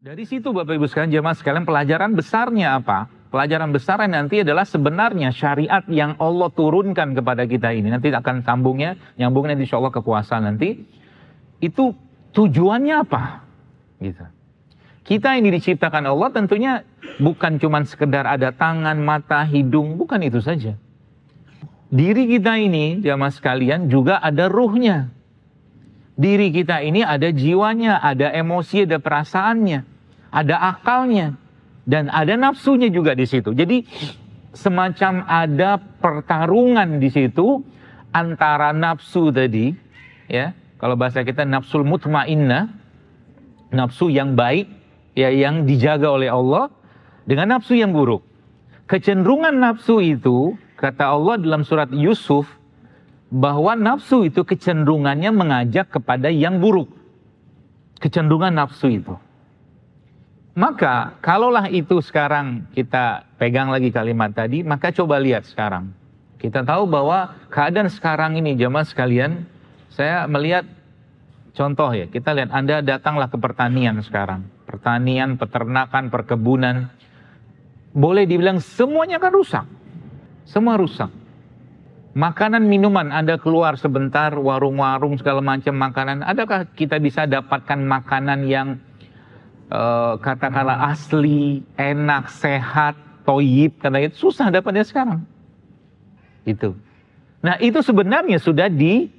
Dari situ Bapak Ibu sekalian, jemaah sekalian, pelajaran besarnya apa? Pelajaran besarnya nanti adalah sebenarnya syariat yang Allah turunkan kepada kita ini. Nanti akan nyambungnya insya Allah ke puasa nanti. Itu tujuannya apa? Gitu. Kita ini diciptakan Allah tentunya bukan cuma sekedar ada tangan, mata, hidung, bukan itu saja. Diri kita ini, jemaah sekalian, juga ada ruhnya. Diri kita ini ada jiwanya, ada emosi, ada perasaannya, ada akalnya, dan ada nafsunya juga di situ. Jadi semacam ada pertarungan di situ antara nafsu tadi, ya, kalau bahasa kita nafsul mutmainnah, nafsu yang baik, ya, yang dijaga oleh Allah, dengan nafsu yang buruk. Kecenderungan nafsu itu, kata Allah dalam surat Yusuf, bahwa nafsu itu kecenderungannya mengajak kepada yang buruk. Kecenderungan nafsu itu. Maka, kalaulah itu sekarang kita pegang lagi kalimat tadi, maka coba lihat sekarang. Kita tahu bahwa keadaan sekarang ini, jemaah sekalian, saya melihat contoh ya, kita lihat Anda datanglah ke pertanian sekarang. Pertanian, peternakan, perkebunan. Boleh dibilang semuanya kan rusak. Semua rusak. Makanan, minuman, Anda keluar sebentar, warung-warung, segala macam makanan. Adakah kita bisa dapatkan makanan yang katakanlah asli, enak, sehat, toyib, karena itu susah dapatnya sekarang. Itu. Nah itu sebenarnya sudah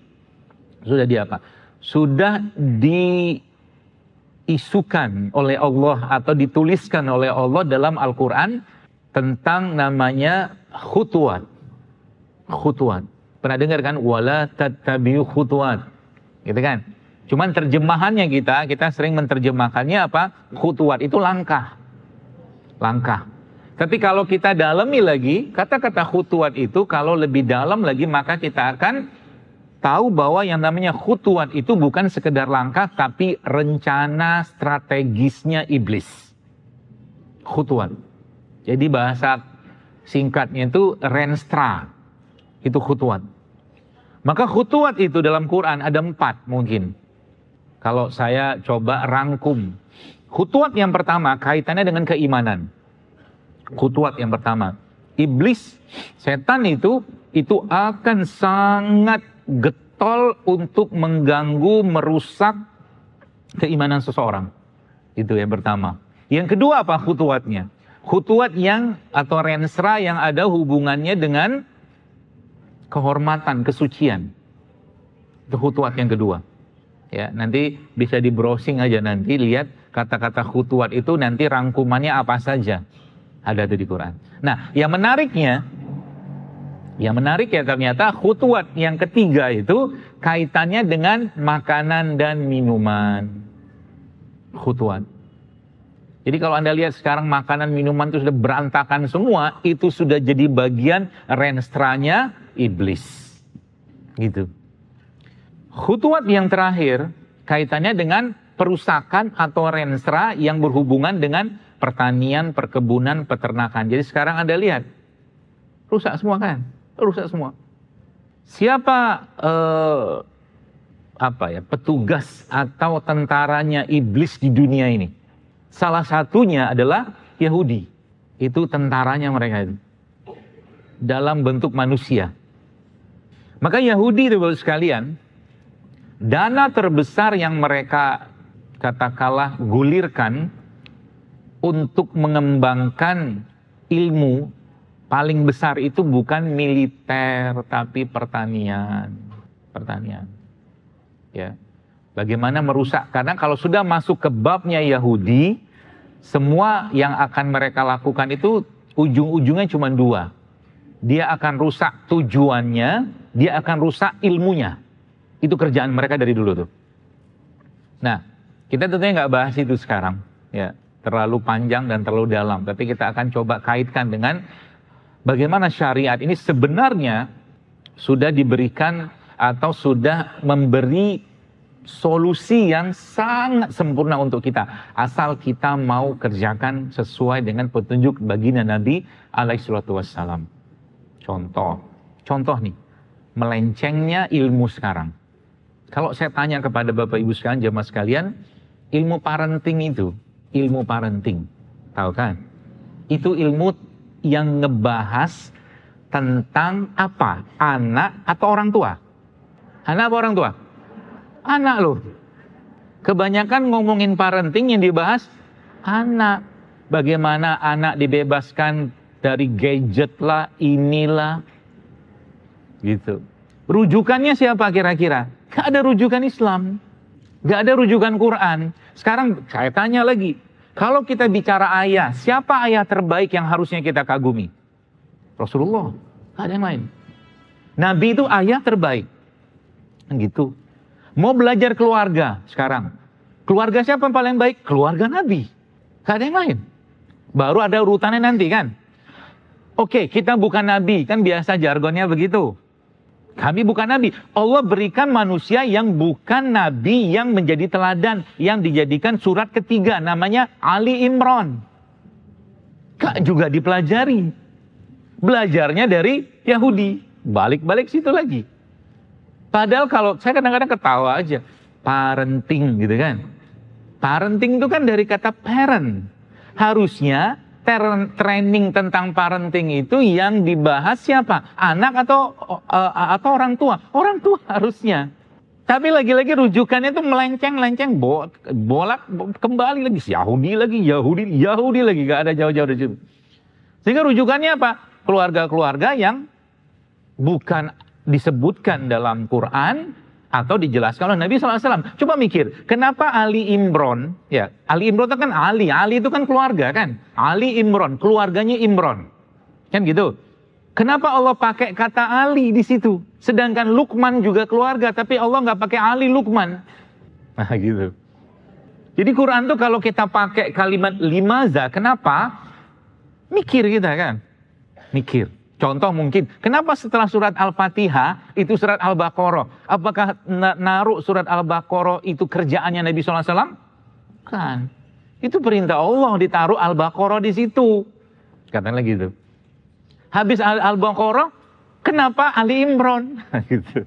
diisukan oleh Allah atau dituliskan oleh Allah dalam Al-Quran tentang namanya khutuwat. Khutuwat. Pernah dengar kan? Wala tattabi'u khutuwat. Gitu kan? Cuman terjemahannya kita sering menerjemahkannya apa? Khutuwat itu langkah. Langkah. Tapi kalau kita dalami lagi, kata-kata khutuwat itu kalau lebih dalam lagi, maka kita akan tahu bahwa yang namanya khutuwat itu bukan sekedar langkah, tapi rencana strategisnya iblis. Khutuwat. Jadi bahasa singkatnya itu renstra. Itu khutuwat. Maka khutuwat itu dalam Quran ada 4 mungkin. Kalau saya coba rangkum. Khutuwat yang pertama kaitannya dengan keimanan. Khutuwat yang pertama. Iblis, setan itu akan sangat getol untuk mengganggu, merusak keimanan seseorang. Itu yang pertama. Yang kedua apa khutuwatnya? Khutuwat yang atau rensra yang ada hubungannya dengan kehormatan, kesucian. Itu khutuwat yang kedua. Ya, nanti bisa di browsing aja nanti lihat kata-kata khutuwat itu nanti rangkumannya apa saja. Ada itu di Quran. Nah, yang menarik ya ternyata khutuwat yang ketiga itu kaitannya dengan makanan dan minuman. Khutuwat. Jadi kalau Anda lihat sekarang makanan minuman itu sudah berantakan semua, itu sudah jadi bagian renstranya iblis. Gitu. Khutuwat yang terakhir kaitannya dengan perusakan atau renstra yang berhubungan dengan pertanian, perkebunan, peternakan. Jadi sekarang Anda lihat, rusak semua kan? Rusak semua. Siapa petugas atau tentaranya iblis di dunia ini? Salah satunya adalah Yahudi. Itu tentaranya mereka itu. Dalam bentuk manusia. Maka Yahudi itu sekalian, dana terbesar yang mereka katakanlah gulirkan untuk mengembangkan ilmu paling besar itu bukan militer tapi pertanian. Pertanian. Ya. Bagaimana merusak? Karena kalau sudah masuk ke babnya Yahudi, semua yang akan mereka lakukan itu ujung-ujungnya cuma 2. Dia akan rusak tujuannya, dia akan rusak ilmunya. Itu kerjaan mereka dari dulu tuh. Nah, kita tentunya nggak bahas itu sekarang, ya, terlalu panjang dan terlalu dalam. Tapi kita akan coba kaitkan dengan bagaimana syariat ini sebenarnya sudah diberikan atau sudah memberi solusi yang sangat sempurna untuk kita. Asal kita mau kerjakan sesuai dengan petunjuk baginda Nabi alaihissalam. Contoh nih, melencengnya ilmu sekarang. Kalau saya tanya kepada Bapak Ibu sekalian, jemaah sekalian, ilmu parenting itu, ilmu parenting. Tahu kan? Itu ilmu yang ngebahas tentang apa? Anak atau orang tua? Anak apa orang tua? Anak loh. Kebanyakan ngomongin parenting yang dibahas anak. Bagaimana anak dibebaskan dari gadget lah, inilah. Gitu. Rujukannya siapa kira-kira? Gak ada rujukan Islam. Gak ada rujukan Quran. Sekarang saya tanya lagi. Kalau kita bicara ayah, siapa ayah terbaik yang harusnya kita kagumi? Rasulullah. Gak ada yang lain. Nabi itu ayah terbaik. Gitu. Mau belajar keluarga sekarang. Keluarga siapa yang paling baik? Keluarga Nabi. Gak ada yang lain. Baru ada urutannya nanti kan. Oke, kita bukan Nabi. Kan biasa jargonnya begitu. Kami bukan Nabi. Allah berikan manusia yang bukan Nabi yang menjadi teladan. Yang dijadikan surat ketiga. Namanya Ali Imran. Gak juga dipelajari. Belajarnya dari Yahudi. Balik-balik situ lagi. Padahal kalau saya kadang-kadang ketawa aja. Parenting gitu kan. Parenting itu kan dari kata parent. Harusnya training tentang parenting itu yang dibahas siapa? Anak atau orang tua? Orang tua harusnya. Tapi lagi-lagi rujukannya itu melenceng-lenceng, bolak kembali lagi. Yahudi lagi. Gak ada jauh-jauh dari situ. Sehingga rujukannya apa? Keluarga-keluarga yang bukan disebutkan dalam Quran atau dijelaskan oleh Nabi SAW. Coba mikir, kenapa Ali Imran, ya Ali Imran itu kan Ali itu kan keluarga kan. Ali Imran, keluarganya Imran. Kan gitu. Kenapa Allah pakai kata Ali di situ? Sedangkan Luqman juga keluarga, tapi Allah nggak pakai Ali Luqman. Nah gitu. Jadi Quran tuh kalau kita pakai kalimat limaza, kenapa? Mikir kita kan. Mikir. Contoh mungkin, kenapa setelah surat Al-Fatihah itu surat Al-Baqarah? Apakah naruh surat Al-Baqarah itu kerjaannya Nabi SAW? Kan. Itu perintah Allah ditaruh Al-Baqarah di situ. Katanya gitu. Habis Al-Baqarah, kenapa Ali Imran? Gitu.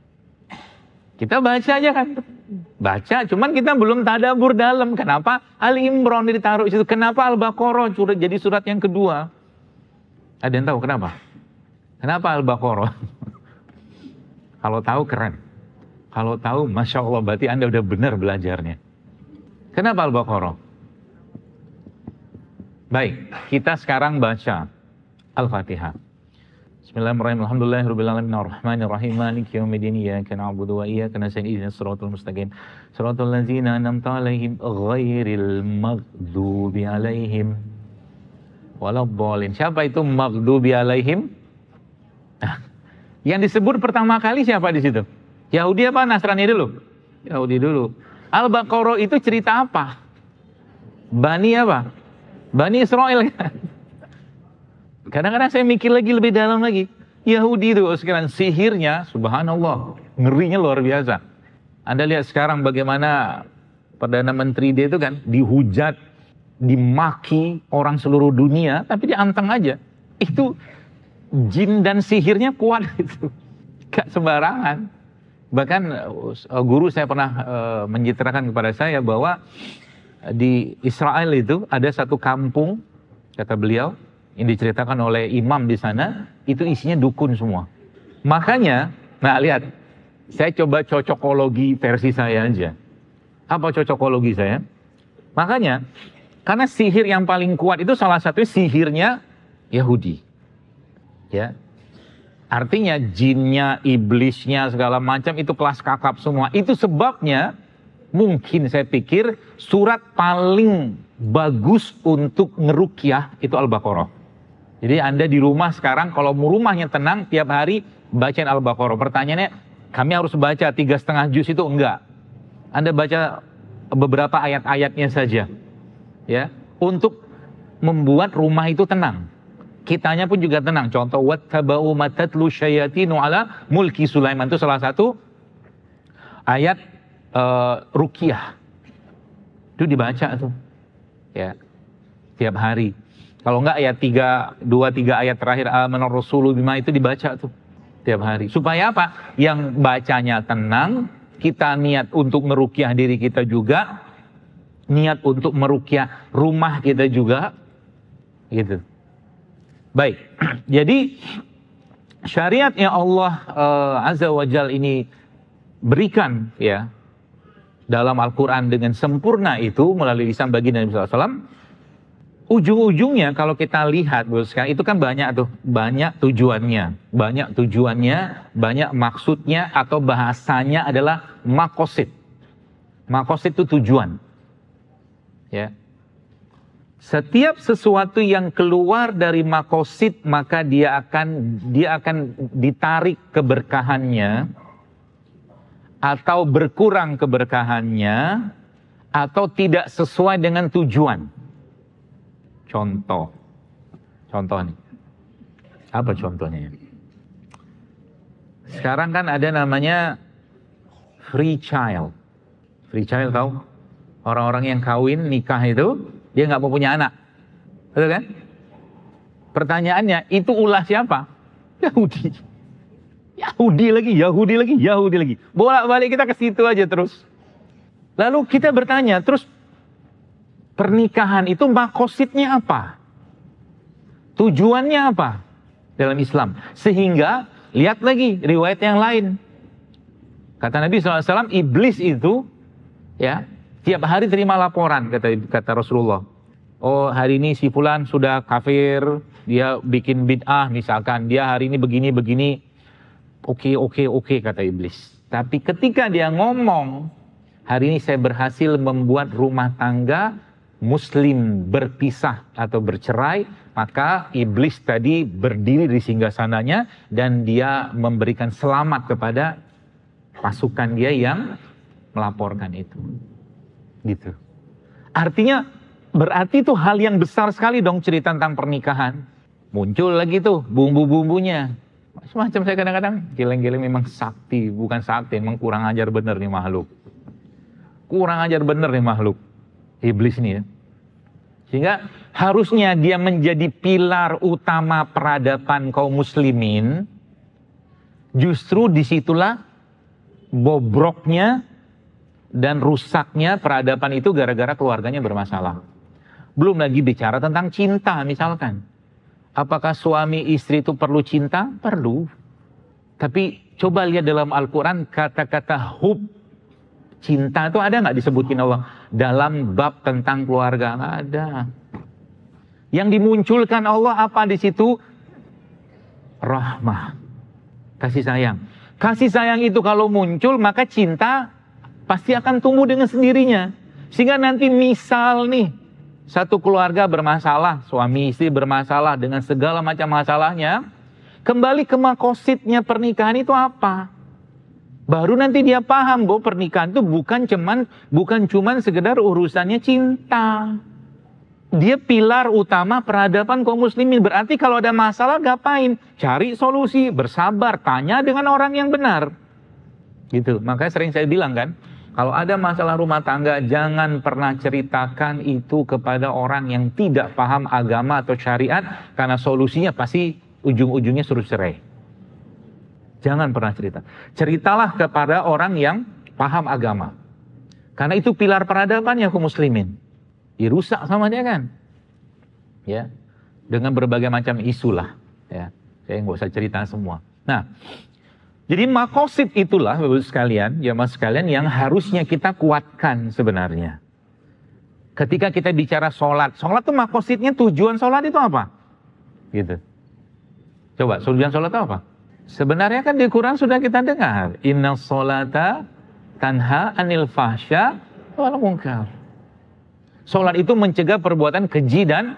Kita baca aja kan. Baca, cuman kita belum tadabbur dalam. Kenapa Ali Imran ditaruh di situ? Kenapa Al-Baqarah jadi surat yang kedua? Ada yang tahu kenapa? Kenapa Al-Baqarah? Kalau tahu keren. Kalau tahu, Masya Allah, berarti Anda udah benar belajarnya. Kenapa Al-Baqarah? Baik, kita sekarang baca Al-Fatihah. Bismillahirrahmanirrahim. Alhamdulillahirrahmanirrahim. Ar-Rahmanirrahim. Maliki yaumiddin. Iyyaka na'budu wa iyyaka nasta'in. Ihdinas siratal mustaqim. Siratal ladzina an'amta 'alaihim ghairil maghdubi 'alaihim waladhdallin. Siapa itu maghdubi 'alaihim? Yang disebut pertama kali siapa di situ? Yahudi apa Nasrani dulu? Yahudi dulu. Al-Baqarah itu cerita apa? Bani apa? Bani Israel kan? Kadang-kadang saya mikir lagi lebih dalam lagi. Yahudi itu sekarang sihirnya, subhanallah, ngerinya luar biasa. Anda lihat sekarang bagaimana Perdana Menteri dia itu kan dihujat, dimaki orang seluruh dunia, tapi dianteng aja. Itu jin dan sihirnya kuat itu. Gak sembarangan. Bahkan guru saya pernah menceritakan kepada saya bahwa di Israel itu ada satu kampung, kata beliau, yang diceritakan oleh imam di sana, itu isinya dukun semua. Makanya, nah lihat, saya coba cocokologi versi saya aja. Apa cocokologi saya? Makanya, karena sihir yang paling kuat itu salah satunya sihirnya Yahudi. Ya, artinya jinnya, iblisnya, segala macam itu kelas kakap semua. Itu sebabnya mungkin saya pikir surat paling bagus untuk ngerukyah itu Al-Baqarah. Jadi Anda di rumah sekarang kalau rumahnya tenang tiap hari bacain Al-Baqarah. Pertanyaannya, kami harus baca 3,5 juz itu enggak. Anda baca beberapa ayat-ayatnya saja. Ya, untuk membuat rumah itu tenang. Kitanya pun juga tenang. Contoh, wattaba'u matatlu syayatinu ala mulki Sulaiman. Itu salah satu ayat ruqyah. Itu dibaca tuh. Ya, tiap hari. Kalau enggak ayat 2-3 ayat terakhir amanar rasulu bima itu dibaca tuh tiap hari. Supaya apa? Yang bacanya tenang, kita niat untuk meruqyah diri kita juga, niat untuk meruqyah rumah kita juga, gitu. Baik, jadi syariat yang Allah Azza wa Jal ini berikan ya dalam Al-Quran dengan sempurna itu melalui lisan baginda Nabi SAW, ujung-ujungnya kalau kita lihat sekarang itu kan banyak tujuannya, banyak maksudnya, atau bahasanya adalah makosid. Makosid itu tujuan. Ya. Setiap sesuatu yang keluar dari makosid, maka dia akan ditarik keberkahannya, atau berkurang keberkahannya, atau tidak sesuai dengan tujuan. Contoh nih. Apa contohnya? Sekarang kan ada namanya free child. Free child tahu? Orang-orang yang kawin, nikah itu, dia nggak mau punya anak. Betul kan? Pertanyaannya, itu ulah siapa? Yahudi lagi. Bolak-balik kita ke situ aja terus. Lalu kita bertanya, terus pernikahan itu makosidnya apa? Tujuannya apa dalam Islam? Sehingga, lihat lagi riwayat yang lain. Kata Nabi SAW, iblis itu, ya, tiap hari terima laporan, kata Rasulullah. Oh, hari ini si fulan sudah kafir, dia bikin bid'ah misalkan, dia hari ini begini. Oke, kata iblis. Tapi ketika dia ngomong, hari ini saya berhasil membuat rumah tangga muslim berpisah atau bercerai, maka iblis tadi berdiri di singgasananya dan dia memberikan selamat kepada pasukan dia yang melaporkan itu. Gitu. Artinya berarti itu hal yang besar sekali dong cerita tentang pernikahan. Muncul lagi tuh bumbu-bumbunya. Semacam saya kadang-kadang geleng-geleng memang sakti, bukan sakti, memang kurang ajar bener nih makhluk. Iblis nih ya. Sehingga harusnya dia menjadi pilar utama peradaban kaum muslimin. Justru disitulah bobroknya dan rusaknya peradaban itu gara-gara keluarganya bermasalah. Belum lagi bicara tentang cinta misalkan. Apakah suami istri itu perlu cinta? Perlu. Tapi coba lihat dalam Al-Quran kata-kata hub. Cinta itu ada nggak disebutin Allah? Dalam bab tentang keluarga? Nggak ada. Yang dimunculkan Allah apa di situ? Rahmah. Kasih sayang. Kasih sayang itu kalau muncul maka cinta pasti akan tumbuh dengan sendirinya. Sehingga nanti misal nih, satu keluarga bermasalah, suami istri bermasalah dengan segala macam masalahnya, kembali ke makosidnya pernikahan itu apa? Baru nanti dia paham bahwa pernikahan itu bukan cuman sekedar urusannya cinta. Dia pilar utama peradaban kaum muslimin. Berarti kalau ada masalah ngapain? Cari solusi, bersabar, tanya dengan orang yang benar. Gitu. Makanya sering saya bilang kan, kalau ada masalah rumah tangga, jangan pernah ceritakan itu kepada orang yang tidak paham agama atau syariat, karena solusinya pasti ujung-ujungnya suruh cerai. Jangan pernah cerita. Ceritalah kepada orang yang paham agama. Karena itu pilar peradabannya kaum muslimin. Dirusak sama dia kan. Ya. Dengan berbagai macam isu lah. Ya. Saya nggak usah cerita semua. Nah, jadi makosid itulah Bapak sekalian, jamaah sekalian yang harusnya kita kuatkan sebenarnya. Ketika kita bicara sholat itu makosidnya, tujuan sholat itu apa? Gitu. Coba, tujuan sholat itu apa? Sebenarnya kan di Quran sudah kita dengar. Inna sholata tanha anil fahsya wal munkar. Sholat itu mencegah perbuatan keji dan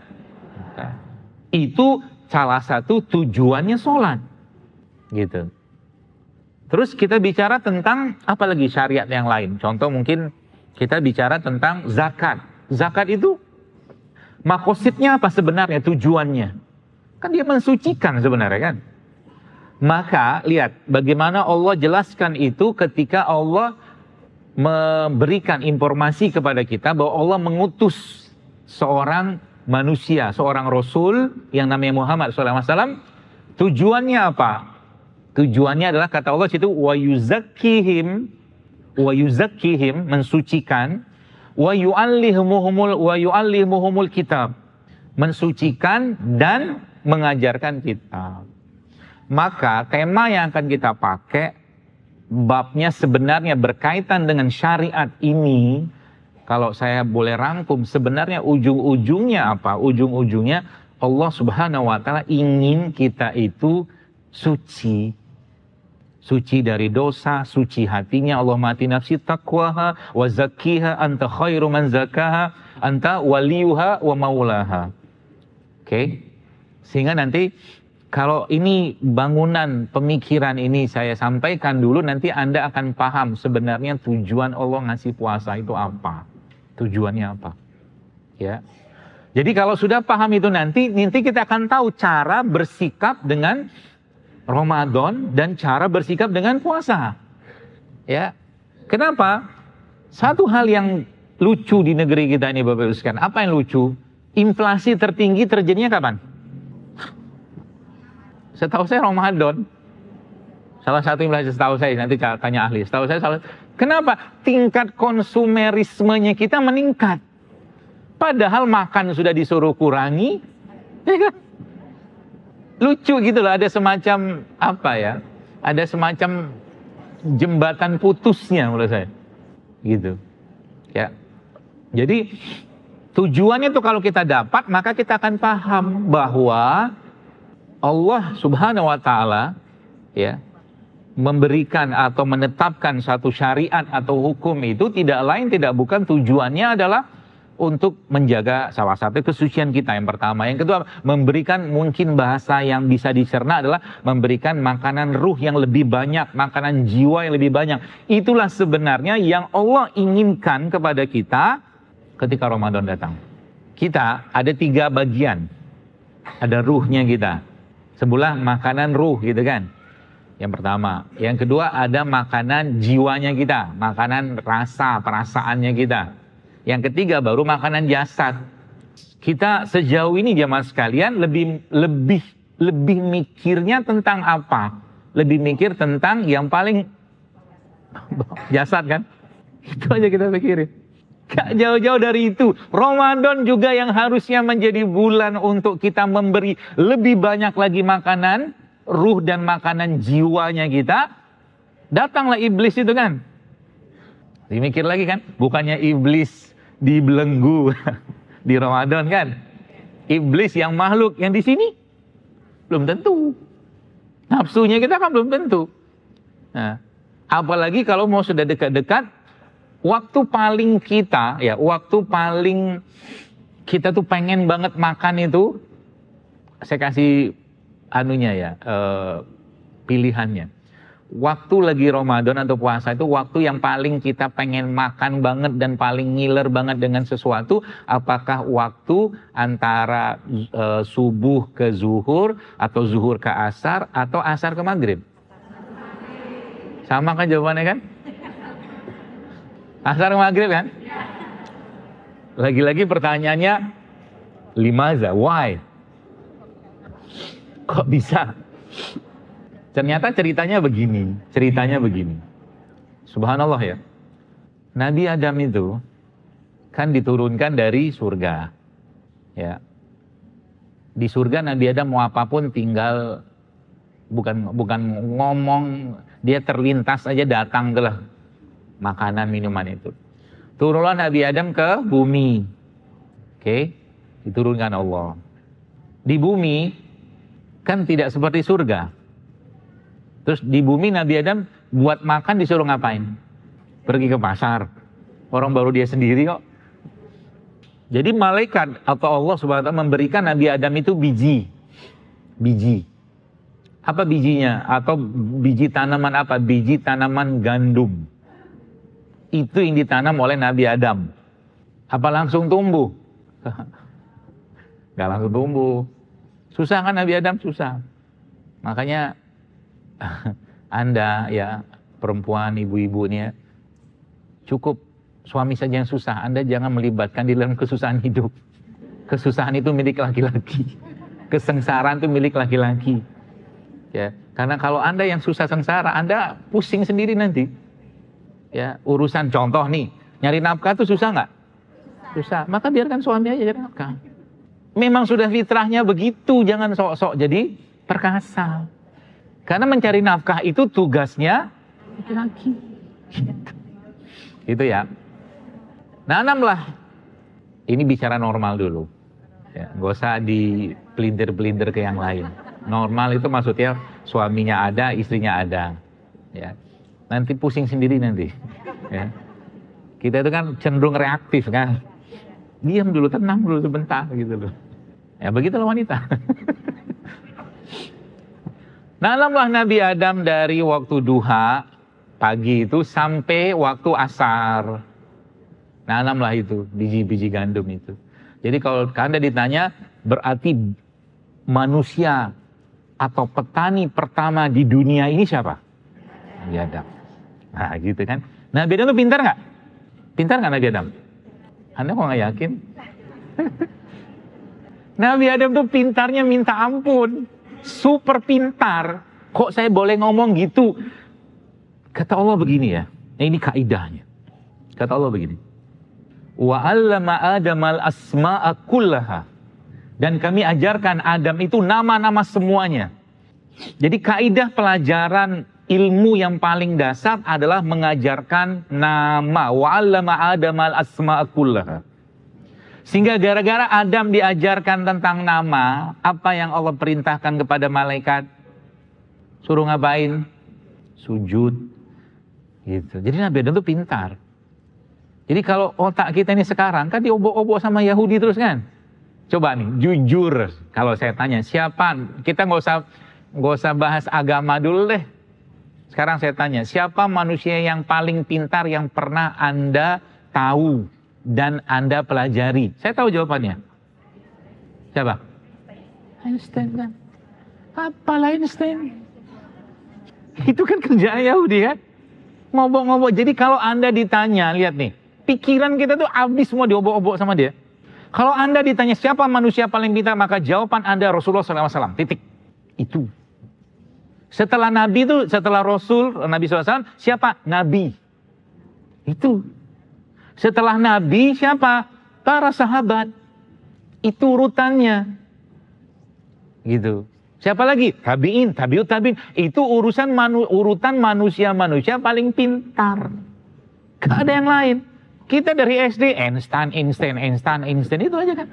itu salah satu tujuannya sholat. Gitu. Terus kita bicara tentang apa lagi syariat yang lain. Contoh mungkin kita bicara tentang zakat. Zakat itu makosidnya apa sebenarnya, tujuannya? Kan dia mensucikan sebenarnya kan. Maka lihat bagaimana Allah jelaskan itu ketika Allah memberikan informasi kepada kita bahwa Allah mengutus seorang manusia, seorang Rasul yang namanya Muhammad SAW. Tujuannya apa? Tujuannya adalah kata Allah situ wa yuzakkihim, mensucikan, wa yu'allimuhumul kitab. Mensucikan dan mengajarkan kitab. Maka tema yang akan kita pakai, babnya sebenarnya berkaitan dengan syariat ini. Kalau saya boleh rangkum, sebenarnya ujung-ujungnya apa? Ujung-ujungnya Allah Subhanahu wa Ta'ala ingin kita itu suci. Suci dari dosa, suci hatinya. Allahumma ati nafsi taqwaha wa zakkiha anta khairu man zakaha anta waliyuha wa maulaha. Oke. Sehingga nanti kalau ini bangunan pemikiran ini saya sampaikan dulu, nanti Anda akan paham sebenarnya tujuan Allah ngasih puasa itu apa. Tujuannya apa. Ya. Jadi kalau sudah paham itu nanti kita akan tahu cara bersikap dengan Ramadan dan cara bersikap dengan puasa. Ya. Kenapa? Satu hal yang lucu di negeri kita ini Bapak Ibu sekalian. Apa yang lucu? Inflasi tertinggi terjadinya kapan? Setahu saya Ramadan. Salah satu inflasi setahu saya, nanti tanya ahli. Setahu saya kenapa? Tingkat konsumerismenya kita meningkat. Padahal makan sudah disuruh kurangi. Ya kan? Lucu gitu loh, ada semacam apa ya? Ada semacam jembatan putusnya menurut saya. Gitu. Ya. Jadi tujuannya tuh kalau kita dapat, maka kita akan paham bahwa Allah Subhanahu wa Ta'ala ya memberikan atau menetapkan satu syariat atau hukum itu tidak lain tidak bukan tujuannya adalah untuk menjaga salah satu kesucian kita yang pertama. Yang kedua, memberikan mungkin bahasa yang bisa dicerna adalah memberikan makanan ruh yang lebih banyak, makanan jiwa yang lebih banyak. Itulah sebenarnya yang Allah inginkan kepada kita ketika Ramadan datang. Kita ada 3 bagian. Ada ruhnya kita. Sebelah makanan ruh gitu kan. Yang pertama. Yang kedua ada makanan jiwanya kita. Makanan rasa, perasaannya kita. Yang ketiga baru makanan jasad. Kita sejauh ini jemaah sekalian lebih mikirnya tentang apa? Lebih mikir tentang yang paling jasad kan? Itu aja kita pikirin. Gak jauh-jauh dari itu. Ramadan juga yang harusnya menjadi bulan untuk kita memberi lebih banyak lagi makanan ruh dan makanan jiwanya kita. Datanglah iblis itu kan. Dimikir lagi kan, bukannya iblis dibelenggu di Ramadan kan. Iblis yang makhluk yang di sini belum tentu. Nafsunya kita kan belum tentu. Nah, apalagi kalau mau sudah dekat-dekat, waktu paling kita tuh pengen banget makan itu, saya kasih pilihannya. Waktu lagi Ramadan atau puasa itu waktu yang paling kita pengen makan banget dan paling ngiler banget dengan sesuatu, apakah waktu antara subuh ke zuhur atau zuhur ke asar atau asar ke maghrib? Sama kan jawabannya kan? Asar ke maghrib kan? Lagi-lagi pertanyaannya, limaza, why? Kok bisa? Ternyata ceritanya begini. Subhanallah ya. Nabi Adam itu kan diturunkan dari surga. Ya. Di surga Nabi Adam mau apapun tinggal bukan ngomong, dia terlintas aja datang ke makanan minuman itu. Turunlah Nabi Adam ke bumi. Oke, diturunkan Allah. Di bumi kan tidak seperti surga. Terus di bumi Nabi Adam buat makan disuruh ngapain? Pergi ke pasar. Orang baru dia sendiri kok. Jadi malaikat atau Allah Subhanahu wa Ta'ala memberikan Nabi Adam itu biji. Apa bijinya? Atau biji tanaman apa? Biji tanaman gandum. Itu yang ditanam oleh Nabi Adam. Apa langsung tumbuh? Gak langsung tumbuh. Susah kan Nabi Adam? Susah. Makanya Anda ya perempuan, ibu-ibunya, cukup suami saja yang susah. Anda jangan melibatkan di dalam kesusahan hidup. Kesusahan itu milik laki-laki. Kesengsaraan itu milik laki-laki. Ya, karena kalau Anda yang susah sengsara, Anda pusing sendiri nanti. Ya, urusan contoh nih, nyari nafkah itu susah nggak? susah. Maka biarkan suami aja cari nafkah. Memang sudah fitrahnya begitu, jangan sok-sok jadi perkasa. Karena mencari nafkah itu tugasnya laki-laki. Gitu ya. Nanamlah. Ini bicara normal dulu. Ya, nggak usah dipelintir-pelintir ke yang lain. Normal itu maksudnya suaminya ada, istrinya ada. Ya. Nanti pusing sendiri nanti. Ya. Kita itu kan cenderung reaktif kan. Diam dulu, tenang dulu sebentar gitu loh. Ya begitulah wanita. Nanamlah Nabi Adam dari waktu duha pagi itu sampai waktu asar. Nanamlah itu biji-biji gandum itu. Jadi kalau Anda ditanya berarti manusia atau petani pertama di dunia ini siapa? Nabi Adam. Nah gitu kan. Nabi Adam itu pintar nggak? Pintar nggak Nabi Adam? Anda kok nggak yakin? Nabi Adam tuh pintarnya minta ampun. Super pintar. Kok saya boleh ngomong gitu? Kata Allah begini ya. Nah, ini kaidahnya. Kata Allah begini. Wa 'allama Adamal asma'a kullaha. Dan kami ajarkan Adam itu nama-nama semuanya. Jadi kaidah pelajaran ilmu yang paling dasar adalah mengajarkan nama. Wa 'allama Adamal asma'a kullaha. Sehingga gara-gara Adam diajarkan tentang nama, apa yang Allah perintahkan kepada malaikat? Suruh ngapain? Sujud. Gitu. Jadi Nabi Adam itu pintar. Jadi kalau otak kita ini sekarang kan diobok-obok sama Yahudi terus kan. Coba nih, jujur kalau saya tanya siapa, kita nggak usah bahas agama dulu deh. Sekarang saya tanya, siapa manusia yang paling pintar yang pernah Anda tahu dan Anda pelajari? Saya tahu jawabannya. Siapa? Einstein kan. Apalah Einstein? Itu kan kerjaan Yahudi kan. Ngobok-ngobok. Jadi kalau Anda ditanya, lihat nih. Pikiran kita tuh habis semua diobok-obok sama dia. Kalau Anda ditanya siapa manusia paling pintar, maka jawaban Anda Rasulullah SAW. Titik. Itu. Setelah Nabi itu, setelah Rasul, Nabi SAW, siapa? Nabi. Itu. Setelah Nabi, siapa? Para sahabat. Itu urutannya. Gitu. Siapa lagi? Tabi'in, tabi'ut tabi'in. Itu urutan manusia-manusia paling pintar. Gak ada yang lain. Kita dari SD, Einstein itu aja kan.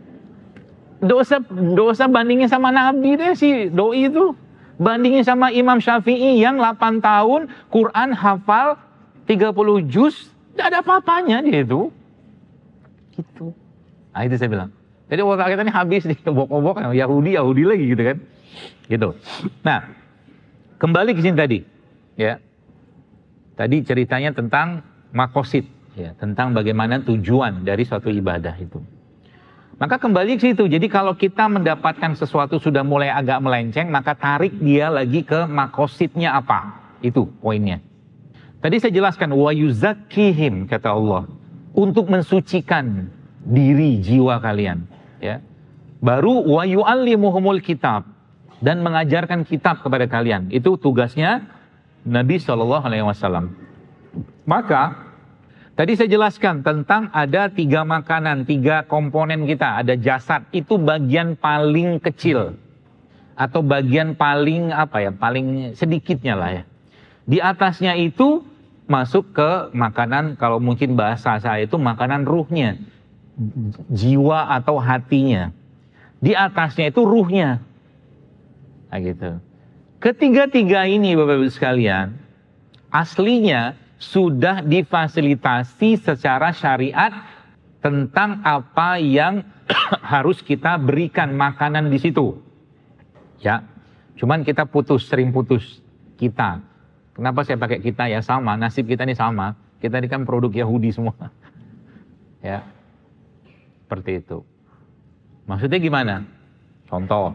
Dosa bandingin sama Nabi deh si doi itu. Bandingin sama Imam Syafi'i yang 8 tahun, Quran hafal 30 juz, gak ada apa-apanya dia itu. Gitu. Nah itu saya bilang. Jadi otak kita ini habis dibok-bok Yahudi lagi gitu kan. Gitu. Nah, kembali ke sini tadi. Ya. Tadi ceritanya tentang makosid. Ya, tentang bagaimana tujuan dari suatu ibadah itu. Maka kembali ke situ. Jadi kalau kita mendapatkan sesuatu sudah mulai agak melenceng, maka tarik dia lagi ke makosidnya apa. Itu poinnya. Tadi saya jelaskan wa yuzakkihim kata Allah, untuk mensucikan diri jiwa kalian. Ya. Baru wa yu'allimuhumul kitab, dan mengajarkan kitab kepada kalian. Itu tugasnya Nabi SAW. Maka tadi saya jelaskan tentang ada 3 makanan, 3 komponen kita. Ada jasad, itu bagian paling kecil. Atau bagian paling paling sedikitnya lah ya. Di atasnya itu masuk ke makanan, kalau mungkin bahasa saya itu makanan ruhnya. Jiwa atau hatinya. Di atasnya itu ruhnya. Nah gitu. Ketiga-tiga ini Bapak-Ibu sekalian, aslinya sudah difasilitasi secara syariat tentang apa yang harus kita berikan makanan di situ. Ya, cuman kita sering putus kita. Kenapa saya pakai kita ya, sama, nasib kita ini sama. Kita ini kan produk Yahudi semua. Ya, seperti itu. Maksudnya gimana? Contoh,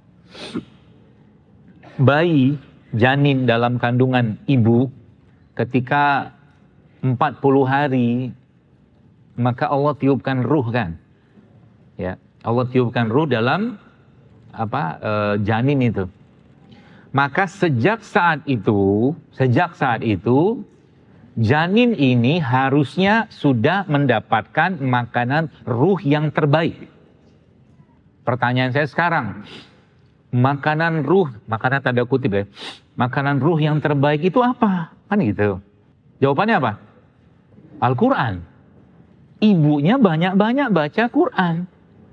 bayi janin dalam kandungan ibu ketika 40 hari, maka Allah tiupkan ruh kan. Ya, Allah tiupkan ruh dalam janin itu. Maka sejak saat itu janin ini harusnya sudah mendapatkan makanan ruh yang terbaik. Pertanyaan saya sekarang, makanan ruh, makanan tanda kutip ya, makanan ruh yang terbaik itu apa? Kan gitu. Jawabannya apa? Al-Quran. Ibunya banyak-banyak baca Quran.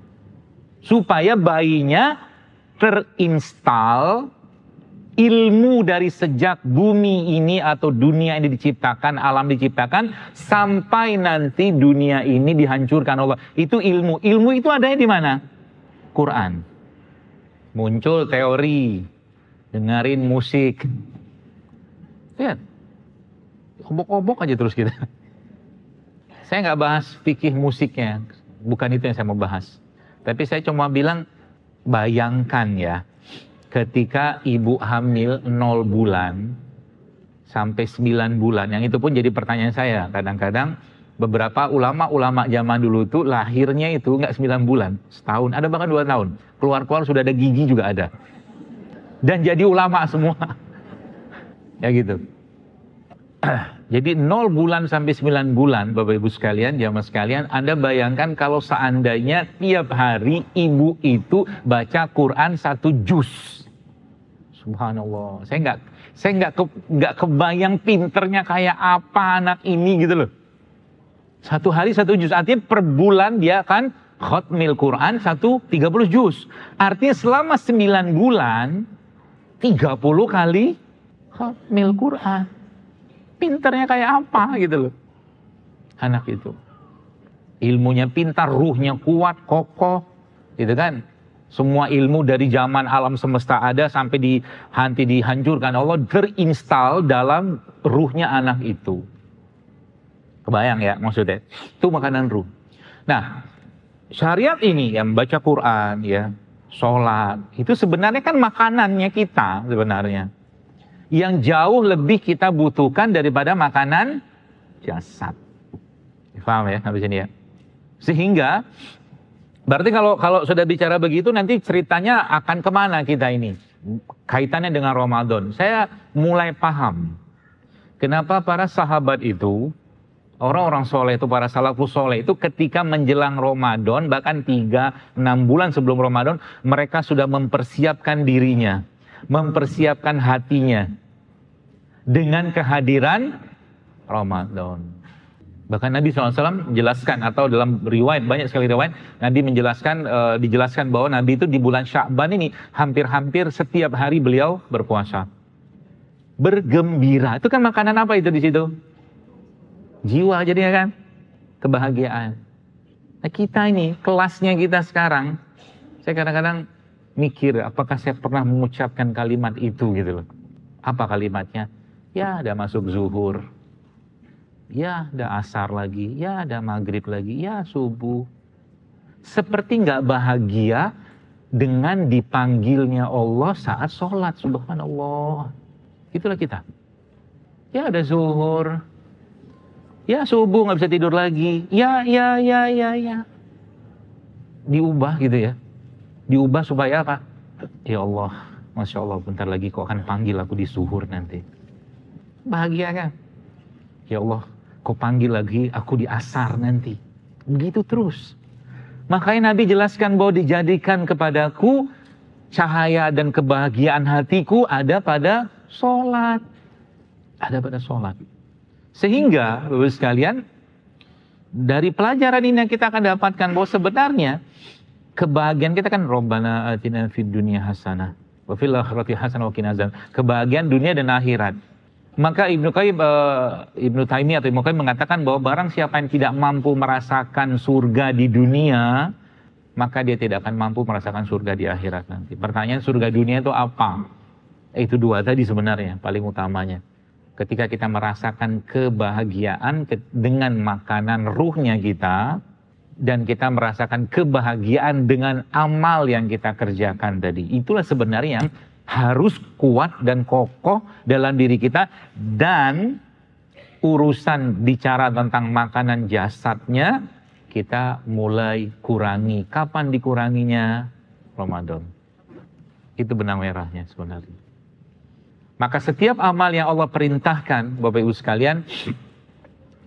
Supaya bayinya terinstal ilmu dari sejak bumi ini atau dunia ini diciptakan, alam diciptakan, sampai nanti dunia ini dihancurkan Allah. Itu ilmu. Ilmu itu adanya di mana? Quran. Muncul teori, dengerin musik. Lihat, obok-obok aja terus kita. Saya nggak bahas fikih musiknya, bukan itu yang saya mau bahas. Tapi saya cuma bilang, bayangkan ya, ketika ibu hamil 0 bulan sampai 9 bulan, yang itu pun jadi pertanyaan saya. Kadang-kadang beberapa ulama-ulama zaman dulu tuh lahirnya itu nggak 9 bulan, setahun, ada bahkan 2 tahun. Keluar-keluar sudah ada gigi juga ada. Dan jadi ulama semua. Ya gitu. Jadi 0 bulan sampai 9 bulan, Bapak Ibu sekalian, jamaah sekalian, Anda bayangkan kalau seandainya tiap hari ibu itu baca Quran 1 juz. Subhanallah. Saya nggak kebayang pinternya kayak apa anak ini gitu loh. 1 hari 1 juz, artinya per bulan dia akan khatmil Quran 30 juz. Artinya selama 9 bulan 30 kali khatmil Quran. Pinternya kayak apa gitu loh. Anak itu. Ilmunya pintar, ruhnya kuat, kokoh. Gitu kan. Semua ilmu dari zaman alam semesta ada sampai dihancurkan Allah terinstal dalam ruhnya anak itu. Kebayang ya maksudnya? Itu makanan ruh. Nah, syariat ini yang baca Quran ya, sholat, itu sebenarnya kan makanannya kita sebenarnya. Yang jauh lebih kita butuhkan daripada makanan jasad. Paham ya habis ini ya? Sehingga berarti kalau sudah bicara begitu nanti ceritanya akan kemana kita ini? Kaitannya dengan Ramadan. Saya mulai paham kenapa para sahabat itu, orang-orang soleh itu, para salafus soleh itu ketika menjelang Ramadan, bahkan 3-6 bulan sebelum Ramadan, mereka sudah mempersiapkan dirinya, mempersiapkan hatinya dengan kehadiran Ramadan. Bahkan Nabi SAW menjelaskan, atau dalam riwayat, banyak sekali riwayat, Nabi menjelaskan, dijelaskan bahwa Nabi itu di bulan Sya'ban ini hampir-hampir setiap hari beliau berpuasa. Bergembira, itu kan makanan apa itu di situ? Jiwa jadinya kan, kebahagiaan. Nah kita ini, kelasnya kita sekarang, saya kadang-kadang mikir, apakah saya pernah mengucapkan kalimat itu gitu loh. Apa kalimatnya? Ya ada masuk zuhur, ya ada asar lagi, ya ada maghrib lagi, ya subuh. Seperti nggak bahagia dengan dipanggilnya Allah saat sholat, subhanallah. Itulah kita. Ya ada zuhur, ya subuh nggak bisa tidur lagi, ya. Diubah gitu ya. Diubah supaya apa? Ya Allah, Masya Allah, bentar lagi kau akan panggil aku di zuhur nanti. Bahagia kan? Ya Allah, kau panggil lagi aku di asar nanti. Begitu terus. Makanya Nabi jelaskan bahwa dijadikan kepadaku cahaya dan kebahagiaan hatiku ada pada sholat. Ada pada sholat. Sehingga, Bapak sekalian, dari pelajaran ini yang kita akan dapatkan bahwa sebenarnya kebahagiaan kita kan Rabbana atina fid dunya hasanah wa fil akhirati hasanah wa qina adzabannar. Kebahagiaan dunia dan akhirat. Maka Ibnu Taimiyah atau Ibnu Qayyim mengatakan bahwa barang siapa yang tidak mampu merasakan surga di dunia, maka dia tidak akan mampu merasakan surga di akhirat nanti. Pertanyaan, surga dunia itu apa? Itu 2 tadi sebenarnya paling utamanya. Ketika kita merasakan kebahagiaan dengan makanan ruhnya kita, dan kita merasakan kebahagiaan dengan amal yang kita kerjakan tadi. Itulah sebenarnya yang harus kuat dan kokoh dalam diri kita. Dan urusan bicara tentang makanan jasadnya, kita mulai kurangi. Kapan dikuranginya? Ramadan. Itu benang merahnya sebenarnya. Maka setiap amal yang Allah perintahkan, Bapak Ibu sekalian,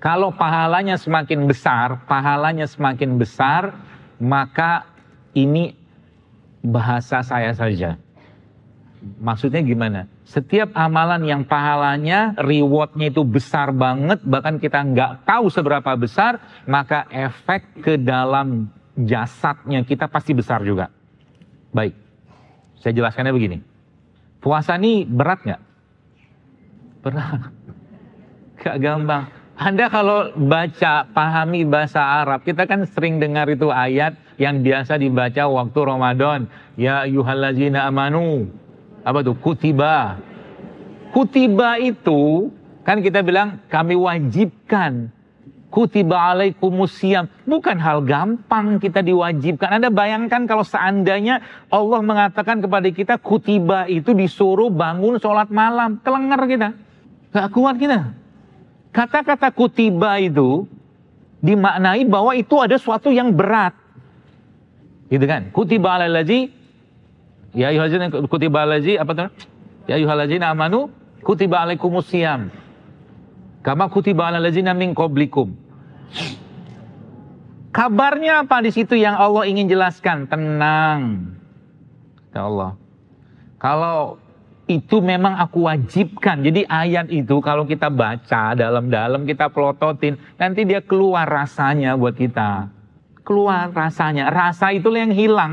Kalau pahalanya semakin besar, maka ini bahasa saya saja. Maksudnya gimana? Setiap amalan yang pahalanya, rewardnya itu besar banget, bahkan kita nggak tahu seberapa besar, maka efek ke dalam jasadnya kita pasti besar juga. Baik, saya jelaskannya begini. Puasa ini berat nggak? Berat. Gak gampang. Anda kalau baca, pahami bahasa Arab, kita kan sering dengar itu ayat yang biasa dibaca waktu Ramadan. Ya ayyuhallazina amanu. Apa tuh? Kutiba. Kutiba itu, kan kita bilang kami wajibkan. Kutiba alaikumusiyam. Bukan hal gampang kita diwajibkan. Anda bayangkan kalau seandainya Allah mengatakan kepada kita, kutiba itu disuruh bangun sholat malam. Kelengar kita. Gak kuat kita. Kata-kata kutiba itu dimaknai bahwa itu ada suatu yang berat. Gitu kan? Kutiba alal ladzi ya ayyuhallazina kutiba alaizi apa tuh? Ya ayyuhallazina amanu kutiba alaikumusiyam. Kama kutiba alal ladzina min qablikum. Kabarnya apa di situ yang Allah ingin jelaskan? Tenang. Ya Allah. Kalau itu memang aku wajibkan. Jadi ayat itu kalau kita baca dalam-dalam, kita pelototin, nanti dia keluar rasanya buat kita. Keluar rasanya. Rasa itulah yang hilang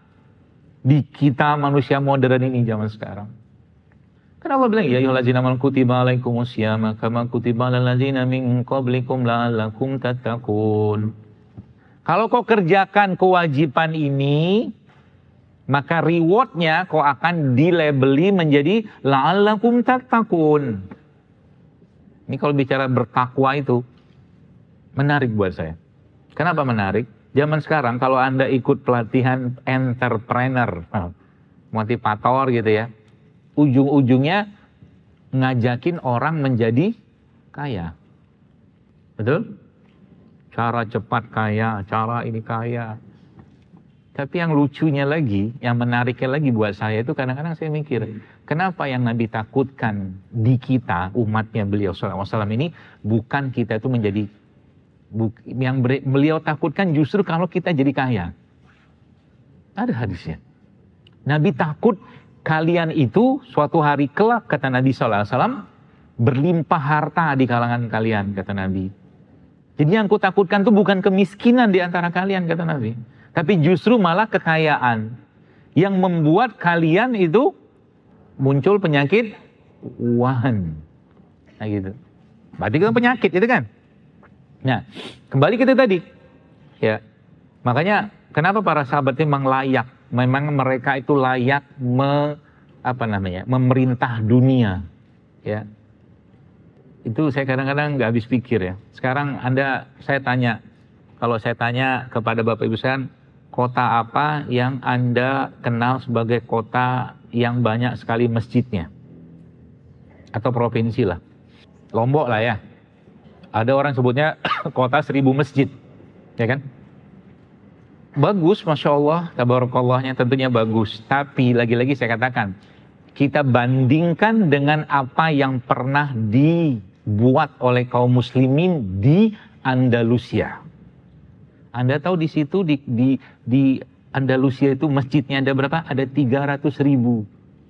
di kita manusia modern ini zaman sekarang. Kenapa bilang ya ayyuhallazina amanu kutiba alaikumusiyam kama kutiba alal ladzina min qablikum la'allakum tattaqun. Kalau kau kerjakan kewajiban ini, maka rewardnya kau akan dilabeli menjadi la'allakum tattaqun. Ini kalau bicara bertakwa itu menarik buat saya. Kenapa menarik? Zaman sekarang kalau Anda ikut pelatihan entrepreneur, motivator gitu ya, ujung-ujungnya ngajakin orang menjadi kaya. Betul? Cara cepat kaya, cara ini kaya. Tapi yang lucunya lagi, yang menariknya lagi buat saya itu kadang-kadang saya mikir, kenapa yang Nabi takutkan di kita, umatnya beliau SAW ini, bukan kita itu menjadi, yang beliau takutkan justru kalau kita jadi kaya. Ada hadisnya. Nabi takut kalian itu suatu hari kelak, kata Nabi SAW, berlimpah harta di kalangan kalian, kata Nabi. Jadi yang kutakutkan itu bukan kemiskinan di antara kalian, kata Nabi. Tapi justru malah kekayaan yang membuat kalian itu muncul penyakit wan. Nah gitu. Berarti itu penyakit itu kan. Nah, kembali kita tadi. Ya. Makanya kenapa para sahabat memang layak, memang mereka itu layak memerintah dunia. Ya. Itu saya kadang-kadang nggak habis pikir ya. Sekarang kalau saya tanya kepada Bapak Ibu sekalian, kota apa yang Anda kenal sebagai kota yang banyak sekali masjidnya? Atau provinsi lah. Lombok lah ya. Ada orang sebutnya kota 1000 masjid. Ya kan? Bagus, Masya Allah, tabarakallahnya tentunya bagus. Tapi lagi-lagi saya katakan, kita bandingkan dengan apa yang pernah dibuat oleh kaum muslimin di Andalusia. Anda tahu di situ di Andalusia itu masjidnya ada berapa? Ada 300.000.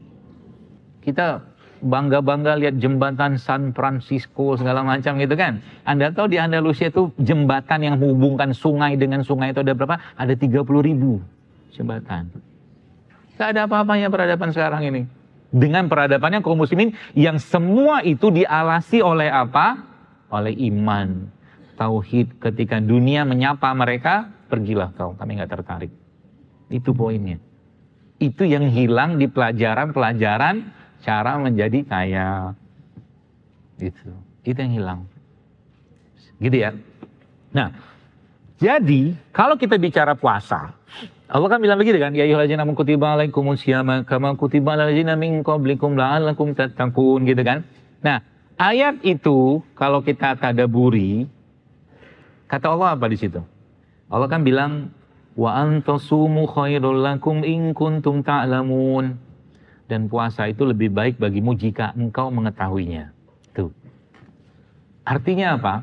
Kita bangga-bangga lihat jembatan San Francisco segala macam gitu kan. Anda tahu di Andalusia itu jembatan yang menghubungkan sungai dengan sungai itu ada berapa? Ada 30.000 jembatan. Gak ada apa-apanya peradaban sekarang ini. Dengan peradabannya kaum muslimin yang semua itu dialasi oleh apa? Oleh iman. Tauhid. Ketika dunia menyapa mereka, pergilah kau, kami nggak tertarik. Itu poinnya. Itu yang hilang di pelajaran-pelajaran cara menjadi kaya. Itu yang hilang. Gitu ya. Nah, jadi kalau kita bicara puasa, Allah kan bilang begitu kan, ya ayyuhallazina amanu kutiba alaikumusiyam kama kutiba alal ladzina min qablikum la'allakum tattaqun gitu kan. Nah, ayat itu kalau kita tadabburi, kata Allah apa di situ? Allah kan bilang wa antasumu khairul lakum in kuntum ta'lamun. Dan puasa itu lebih baik bagimu jika engkau mengetahuinya. Tuh. Artinya apa?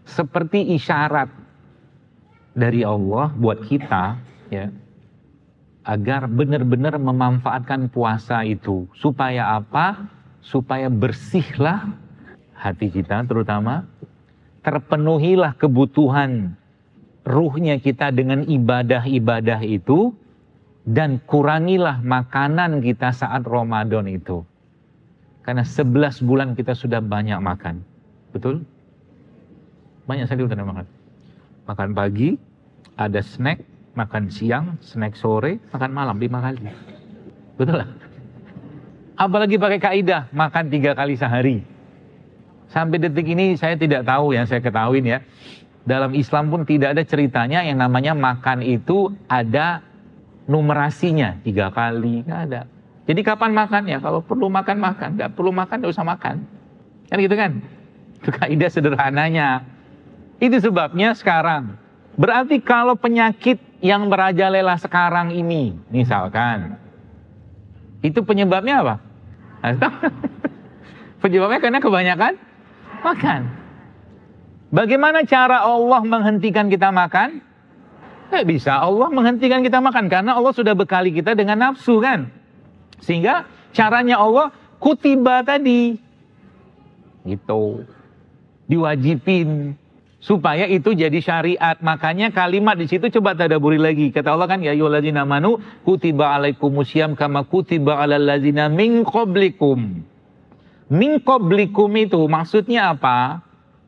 seperti isyarat dari Allah buat kita, ya, agar benar-benar memanfaatkan puasa itu. Supaya apa? Supaya bersihlah hati kita, terutama terpenuhilah kebutuhan ruhnya kita dengan ibadah-ibadah itu, dan kurangilah makanan kita saat Ramadan itu. Karena 11 bulan kita sudah banyak makan. Betul? Banyak sekali kita makan. Makan pagi, ada snack, makan siang, snack sore, makan malam 5 kali. Betul lah? Apalagi pakai kaidah, makan 3 kali sehari. Sampai detik ini saya tidak tahu, yang saya ketahuin ya. Dalam Islam pun tidak ada ceritanya yang namanya makan itu ada numerasinya. 3 kali, nggak ada. Jadi kapan makan ya? Kalau perlu makan, makan. Nggak perlu makan, nggak usah makan. Kan gitu kan? Itu kaidah sederhananya. Itu sebabnya sekarang. Berarti kalau penyakit yang merajalela sekarang ini, misalkan, itu penyebabnya apa? Penyebabnya karena kebanyakan makan. Bagaimana cara Allah menghentikan kita makan? Nggak bisa Allah menghentikan kita makan, karena Allah sudah bekali kita dengan nafsu kan. Sehingga caranya Allah kutiba tadi. Gitu. Diwajibin. Supaya itu jadi syariat. Makanya kalimat di situ coba tadaburi lagi. Kata Allah kan, ya ayyuhallazina amanu kutiba alaikumusiyam kama kutiba alal ladzina min qablikum. Min qablikum itu maksudnya apa?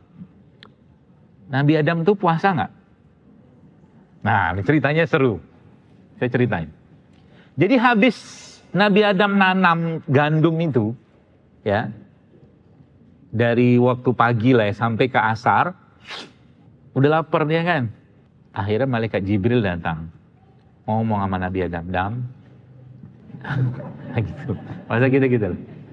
Nabi Adam tuh puasa nggak? Nah, ceritanya seru. Saya ceritain. Jadi habis Nabi Adam nanam gandum itu, ya, dari waktu pagi lah ya, sampai ke asar, udah lapar dia kan. Akhirnya malaikat Jibril datang, ngomong sama Nabi Adam, Dam, gitu. Masa gitu.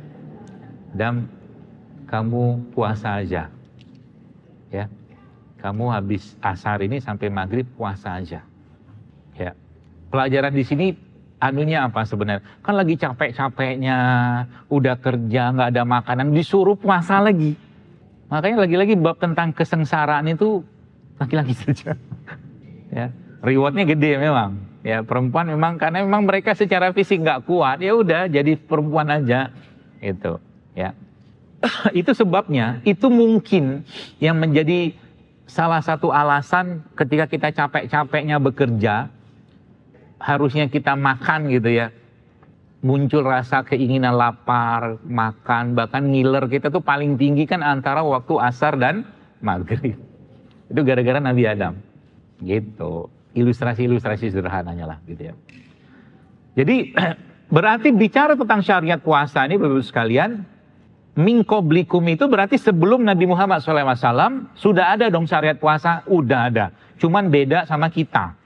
Dam, kamu puasa aja, ya. Kamu habis asar ini sampai maghrib puasa aja, ya. Pelajaran di sini anunya apa sebenarnya? Kan lagi capek-capeknya, udah kerja nggak ada makanan, disuruh puasa lagi. Makanya lagi-lagi bab tentang kesengsaraan itu laki-laki saja. Ya, rewardnya gede memang. Ya, perempuan memang karena memang mereka secara fisik nggak kuat, ya udah jadi perempuan aja, gitu. Ya, itu sebabnya. Itu mungkin yang menjadi salah satu alasan ketika kita capek-capeknya bekerja, harusnya kita makan gitu ya. Muncul rasa keinginan lapar, makan, bahkan ngiler kita tuh paling tinggi kan antara waktu asar dan maghrib. Itu gara-gara Nabi Adam. Gitu. Ilustrasi-ilustrasi sederhananya lah gitu ya. Jadi berarti bicara tentang syariat puasa ini Bapak-Ibu sekalian, min qablikum itu berarti sebelum Nabi Muhammad SAW sudah ada dong syariat puasa, udah ada. Cuman beda sama kita.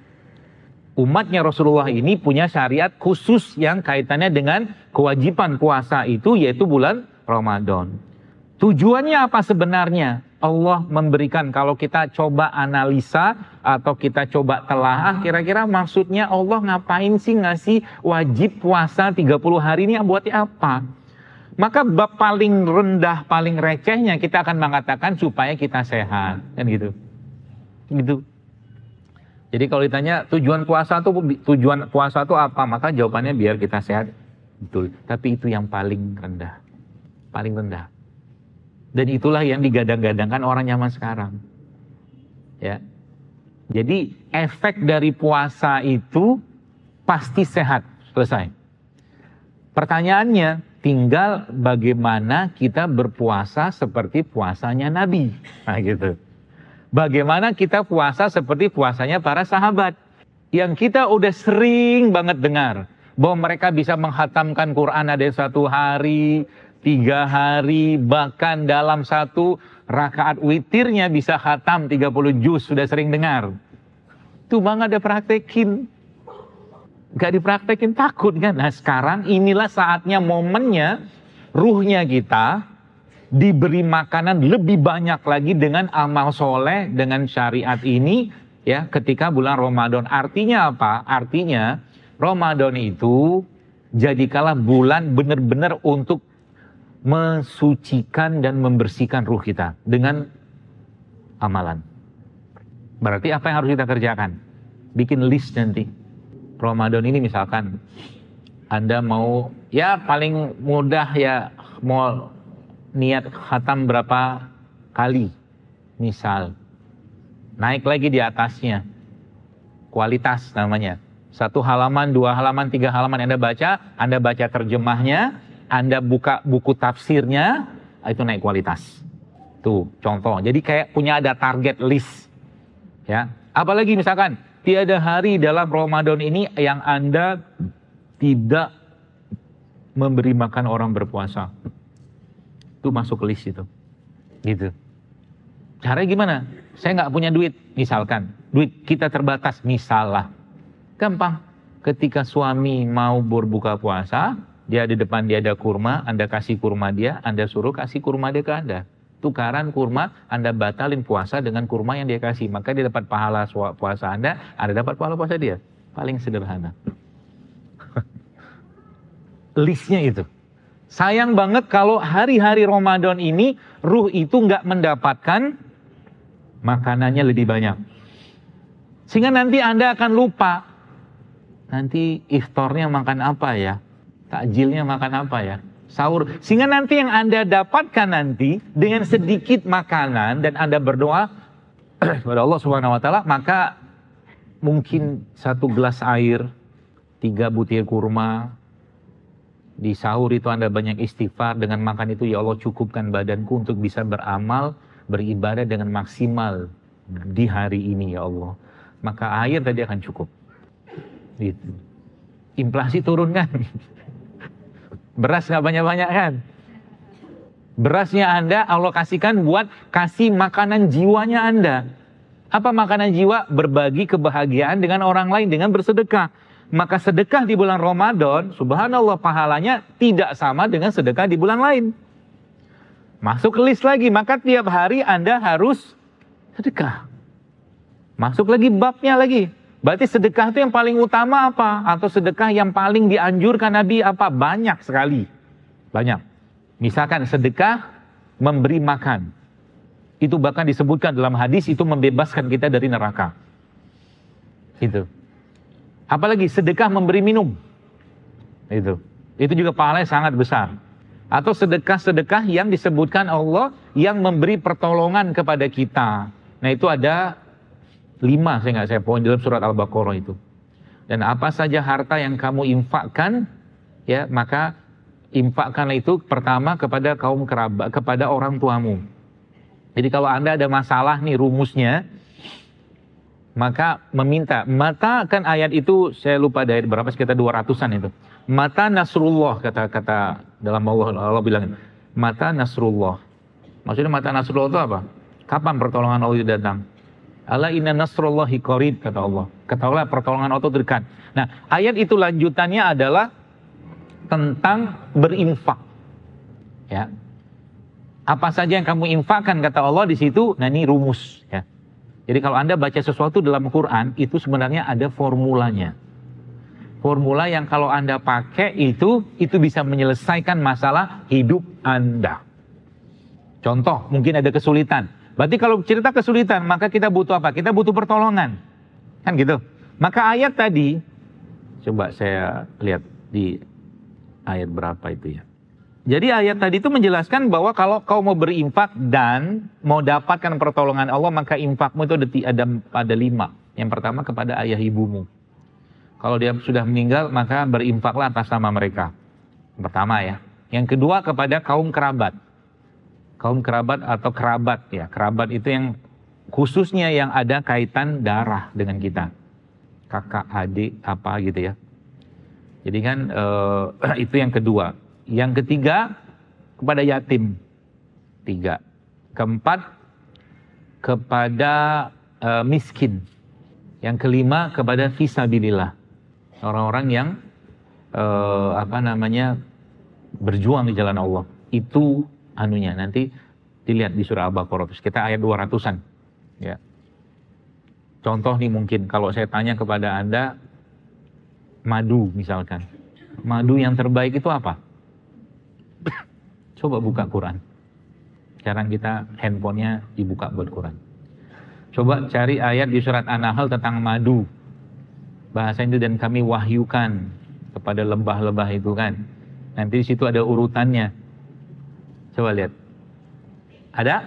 Umatnya Rasulullah ini punya syariat khusus yang kaitannya dengan kewajiban puasa itu, yaitu bulan Ramadan. Tujuannya apa sebenarnya? Allah memberikan, kalau kita coba analisa atau kita coba telaah, kira-kira maksudnya Allah ngapain sih ngasih wajib puasa 30 hari ini, buatnya apa? Maka bab paling rendah, paling recehnya kita akan mengatakan supaya kita sehat, kan gitu. Gitu. Jadi kalau ditanya tujuan puasa itu apa? Maka jawabannya biar kita sehat. Betul. Tapi itu yang paling rendah. Paling rendah. Dan itulah yang digadang-gadangkan orang zaman sekarang. Ya. Jadi efek dari puasa itu pasti sehat. Selesai. Pertanyaannya, tinggal bagaimana kita berpuasa seperti puasanya Nabi. Nah gitu. Bagaimana kita puasa seperti puasanya para sahabat. Yang kita udah sering banget dengar. Bahwa mereka bisa menghatamkan Quran ada 1 hari, 3 hari, bahkan dalam 1 rakaat witirnya bisa khatam 30 juz. Sudah sering dengar. Itu banget ada praktekin. Gak dipraktekin takut kan. Nah sekarang inilah saatnya, momennya, ruhnya kita diberi makanan lebih banyak lagi dengan amal soleh, dengan syariat ini ya ketika bulan Ramadan. Artinya apa? Artinya Ramadan itu jadikanlah bulan benar-benar untuk mensucikan dan membersihkan ruh kita dengan amalan. Berarti apa yang harus kita kerjakan? Bikin list nanti. Ramadan ini misalkan Anda mau, ya paling mudah ya, mau niat khatam berapa kali. Misal, naik lagi di atasnya. Kualitas namanya. 1 halaman, 2 halaman, 3 halaman Anda baca terjemahnya, Anda buka buku tafsirnya, itu naik kualitas. Tuh, contoh. Jadi kayak punya ada target list. Ya, apalagi misalkan tiada hari dalam Ramadan ini yang Anda tidak memberi makan orang berpuasa. Itu masuk ke list itu. Gitu. Caranya gimana? Saya nggak punya duit, misalkan. Duit kita terbatas, misal lah. Gampang. Ketika suami mau berbuka puasa, dia di depan dia ada kurma, Anda kasih kurma dia, Anda suruh kasih kurma dia ke Anda. Tukaran kurma, Anda batalin puasa dengan kurma yang dia kasih. Maka dia dapat pahala puasa Anda dapat pahala puasa dia. Paling sederhana. Listnya itu. Sayang banget kalau hari-hari Ramadan ini, ruh itu nggak mendapatkan makanannya lebih banyak. Sehingga nanti Anda akan lupa. Nanti iftarnya makan apa ya? Takjilnya makan apa ya? Sahur. Sehingga nanti yang Anda dapatkan nanti dengan sedikit makanan dan Anda berdoa kepada Allah Subhanahu wa taala, maka mungkin 1 gelas air, 3 butir kurma. Di sahur itu Anda banyak istighfar, dengan makan itu ya Allah cukupkan badanku untuk bisa beramal, beribadah dengan maksimal di hari ini ya Allah. Maka air tadi akan cukup. Gitu. Inflasi turun kan? Beras nggak banyak-banyak kan? Berasnya Anda alokasikan buat kasih makanan jiwanya Anda. Apa makanan jiwa? Berbagi kebahagiaan dengan orang lain dengan bersedekah. Maka sedekah di bulan Ramadan, subhanallah pahalanya tidak sama dengan sedekah di bulan lain. Masuk ke list lagi, maka tiap hari Anda harus sedekah. Masuk lagi babnya lagi. Berarti sedekah itu yang paling utama apa? Atau sedekah yang paling dianjurkan Nabi apa? Banyak sekali. Banyak. Misalkan sedekah memberi makan. Itu bahkan disebutkan dalam hadis itu membebaskan kita dari neraka. Itu. Apalagi sedekah memberi minum. Itu juga pahalanya sangat besar. Atau sedekah-sedekah yang disebutkan Allah yang memberi pertolongan kepada kita. Nah itu ada 5 saya poin dalam surat Al-Baqarah itu. Dan apa saja harta yang kamu infakkan, ya maka infakkanlah itu pertama kepada kaum kerabat, kepada orang tuamu. Jadi kalau Anda ada masalah nih rumusnya, maka meminta. Mata kan ayat itu saya lupa dari berapa, sekitar 200-an itu. Mata Nasrullah kata dalam Allah bilang. Mata Nasrullah. Maksudnya mata Nasrullah itu apa? Kapan pertolongan Allah itu datang? Ala inna nasrullahi qarib, kata Allah. Ketahuilah pertolongan Allah dekat. Nah, ayat itu lanjutannya adalah tentang berinfak. Ya. Apa saja yang kamu infakkan, kata Allah di situ, nah ini rumus. Ya. Jadi kalau Anda baca sesuatu dalam Quran, itu sebenarnya ada formulanya. Formula yang kalau Anda pakai itu bisa menyelesaikan masalah hidup Anda. Contoh, mungkin ada kesulitan. Berarti kalau cerita kesulitan, maka kita butuh apa? Kita butuh pertolongan. Kan gitu. Maka ayat tadi, coba saya lihat di ayat berapa itu ya. Jadi ayat tadi itu menjelaskan bahwa kalau kau mau berinfak dan mau dapatkan pertolongan Allah, maka infakmu itu ada 5. Yang pertama kepada ayah ibumu. Kalau dia sudah meninggal, maka berinfaklah atas nama mereka. Yang pertama ya. Yang kedua kepada kaum kerabat. Kaum kerabat atau kerabat ya. Kerabat itu yang khususnya yang ada kaitan darah dengan kita. Kakak, adik, apa gitu ya. Jadi kan itu yang kedua. Yang ketiga kepada yatim. 3. Keempat kepada miskin. Yang kelima kepada fisabilillah. Orang-orang yang berjuang di jalan Allah. Itu anunya nanti dilihat di surah Al-Baqarah. Kita ayat 200-an. Ya. Contoh nih mungkin kalau saya tanya kepada Anda madu misalkan. Madu yang terbaik itu apa? Coba buka Quran. Sekarang kita handphonenya dibuka buat Quran. Coba cari ayat di surat An-Nahl tentang madu. Bahasa itu, dan kami wahyukan kepada lebah-lebah itu kan. Nanti di situ ada urutannya. Coba lihat. Ada?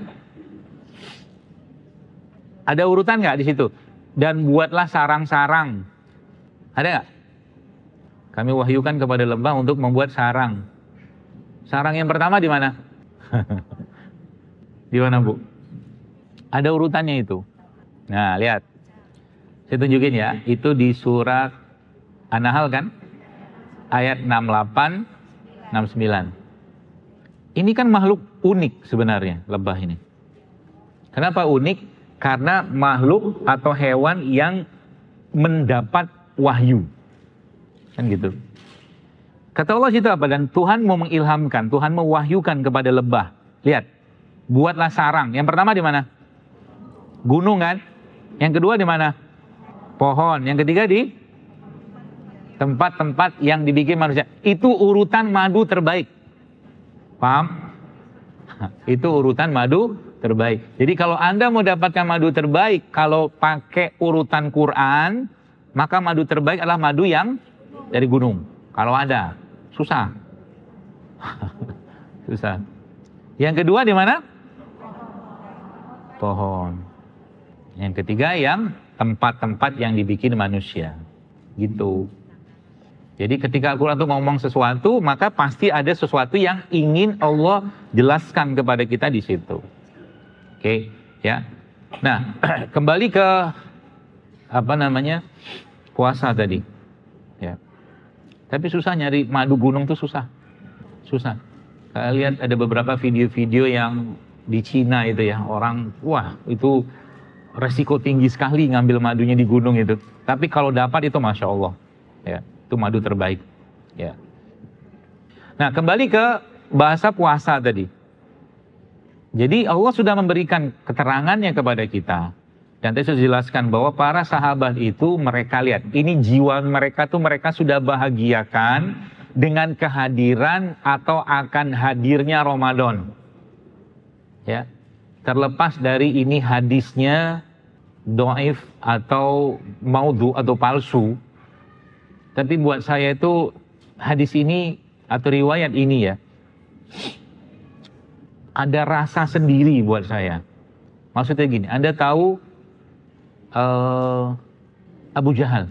Ada urutan nggak di situ? Dan buatlah sarang-sarang. Ada nggak? Kami wahyukan kepada lebah untuk membuat sarang. Sarang yang pertama di mana? Di mana, Bu? Ada urutannya itu. Nah, lihat. Saya tunjukin ya. Itu di surat An-Nahl kan? Ayat 68, 69. Ini kan makhluk unik sebenarnya, lebah ini. Kenapa unik? Karena makhluk atau hewan yang mendapat wahyu. Kan gitu. Kata Allah itu apa? Dan Tuhan mau mengilhamkan, Tuhan mewahyukan kepada lebah. Lihat, buatlah sarang. Yang pertama di mana? Gunung kan? Yang kedua di mana? Pohon. Yang ketiga di tempat-tempat yang dibikin manusia. Itu urutan madu terbaik. Paham? Itu urutan madu terbaik. Jadi kalau Anda mau dapatkan madu terbaik, kalau pakai urutan Quran, maka madu terbaik adalah madu yang dari gunung. Kalau ada, susah. Susah. Yang kedua di mana? Pohon. Yang ketiga yang tempat-tempat yang dibikin manusia. Gitu. Jadi ketika Al-Quran itu ngomong sesuatu, maka pasti ada sesuatu yang ingin Allah jelaskan kepada kita di situ. Oke, ya. Nah, kembali ke puasa tadi. Ya. Tapi susah nyari madu gunung tuh susah. Susah. Saya lihat ada beberapa video-video yang di Cina itu ya, orang wah itu resiko tinggi sekali ngambil madunya di gunung itu. Tapi kalau dapat itu Masya Allah. Ya, itu madu terbaik. Ya. Nah, kembali ke bahasa puasa tadi. Jadi Allah sudah memberikan keterangannya kepada kita. Dan tadi sudah dijelaskan bahwa para sahabat itu mereka lihat. Ini jiwa mereka tuh mereka sudah bahagiakan dengan kehadiran atau akan hadirnya Ramadan. Ya. Terlepas dari ini hadisnya dhaif atau maudhu atau palsu. Tapi buat saya itu hadis ini atau riwayat ini ya, ada rasa sendiri buat saya. Maksudnya gini, Anda tahu Abu Jahal.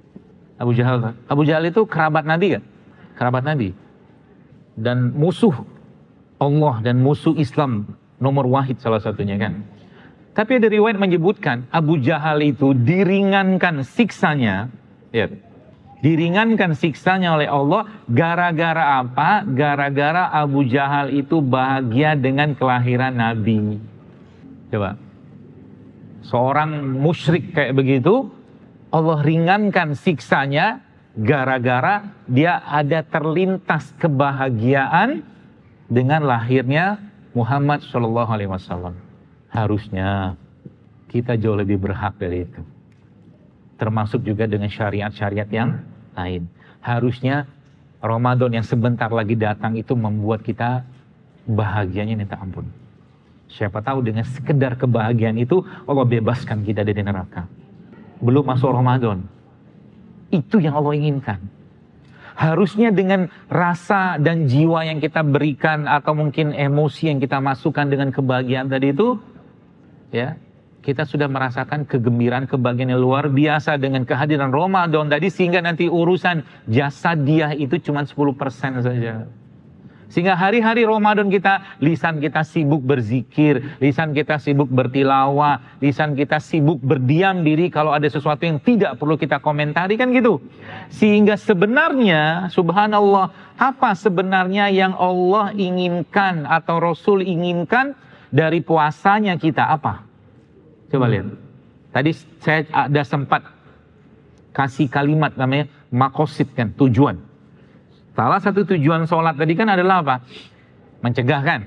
Abu Jahal itu kerabat Nabi kan? Kerabat Nabi. Dan musuh Allah dan musuh Islam nomor wahid salah satunya kan. Tapi ada riwayat menyebutkan Abu Jahal itu diringankan siksanya, ya, diringankan siksanya oleh Allah gara-gara apa? Gara-gara Abu Jahal itu bahagia dengan kelahiran Nabi. Coba. Seorang musyrik kayak begitu, Allah ringankan siksanya gara-gara dia ada terlintas kebahagiaan dengan lahirnya Muhammad SAW. Harusnya kita jauh lebih berhak dari itu. Termasuk juga dengan syariat-syariat yang lain. Harusnya Ramadan yang sebentar lagi datang itu membuat kita bahagianya minta ampun. Siapa tahu dengan sekedar kebahagiaan itu Allah bebaskan kita dari neraka. Belum masuk Ramadan. Itu yang Allah inginkan. Harusnya dengan rasa dan jiwa yang kita berikan atau mungkin emosi yang kita masukkan dengan kebahagiaan tadi itu, ya, kita sudah merasakan kegembiraan, kebahagiaan yang luar biasa dengan kehadiran Ramadan tadi, sehingga nanti urusan jasadiah itu cuma 10% saja. Sehingga hari-hari Ramadan lisan kita sibuk berzikir, lisan kita sibuk bertilawah, lisan kita sibuk berdiam diri kalau ada sesuatu yang tidak perlu kita komentari kan gitu. Sehingga sebenarnya, subhanallah, apa sebenarnya yang Allah inginkan atau Rasul inginkan dari puasanya kita apa? Coba lihat. Tadi saya ada sempat kasih kalimat namanya makosid kan, tujuan. Salah satu tujuan sholat tadi kan adalah apa? Mencegah kan?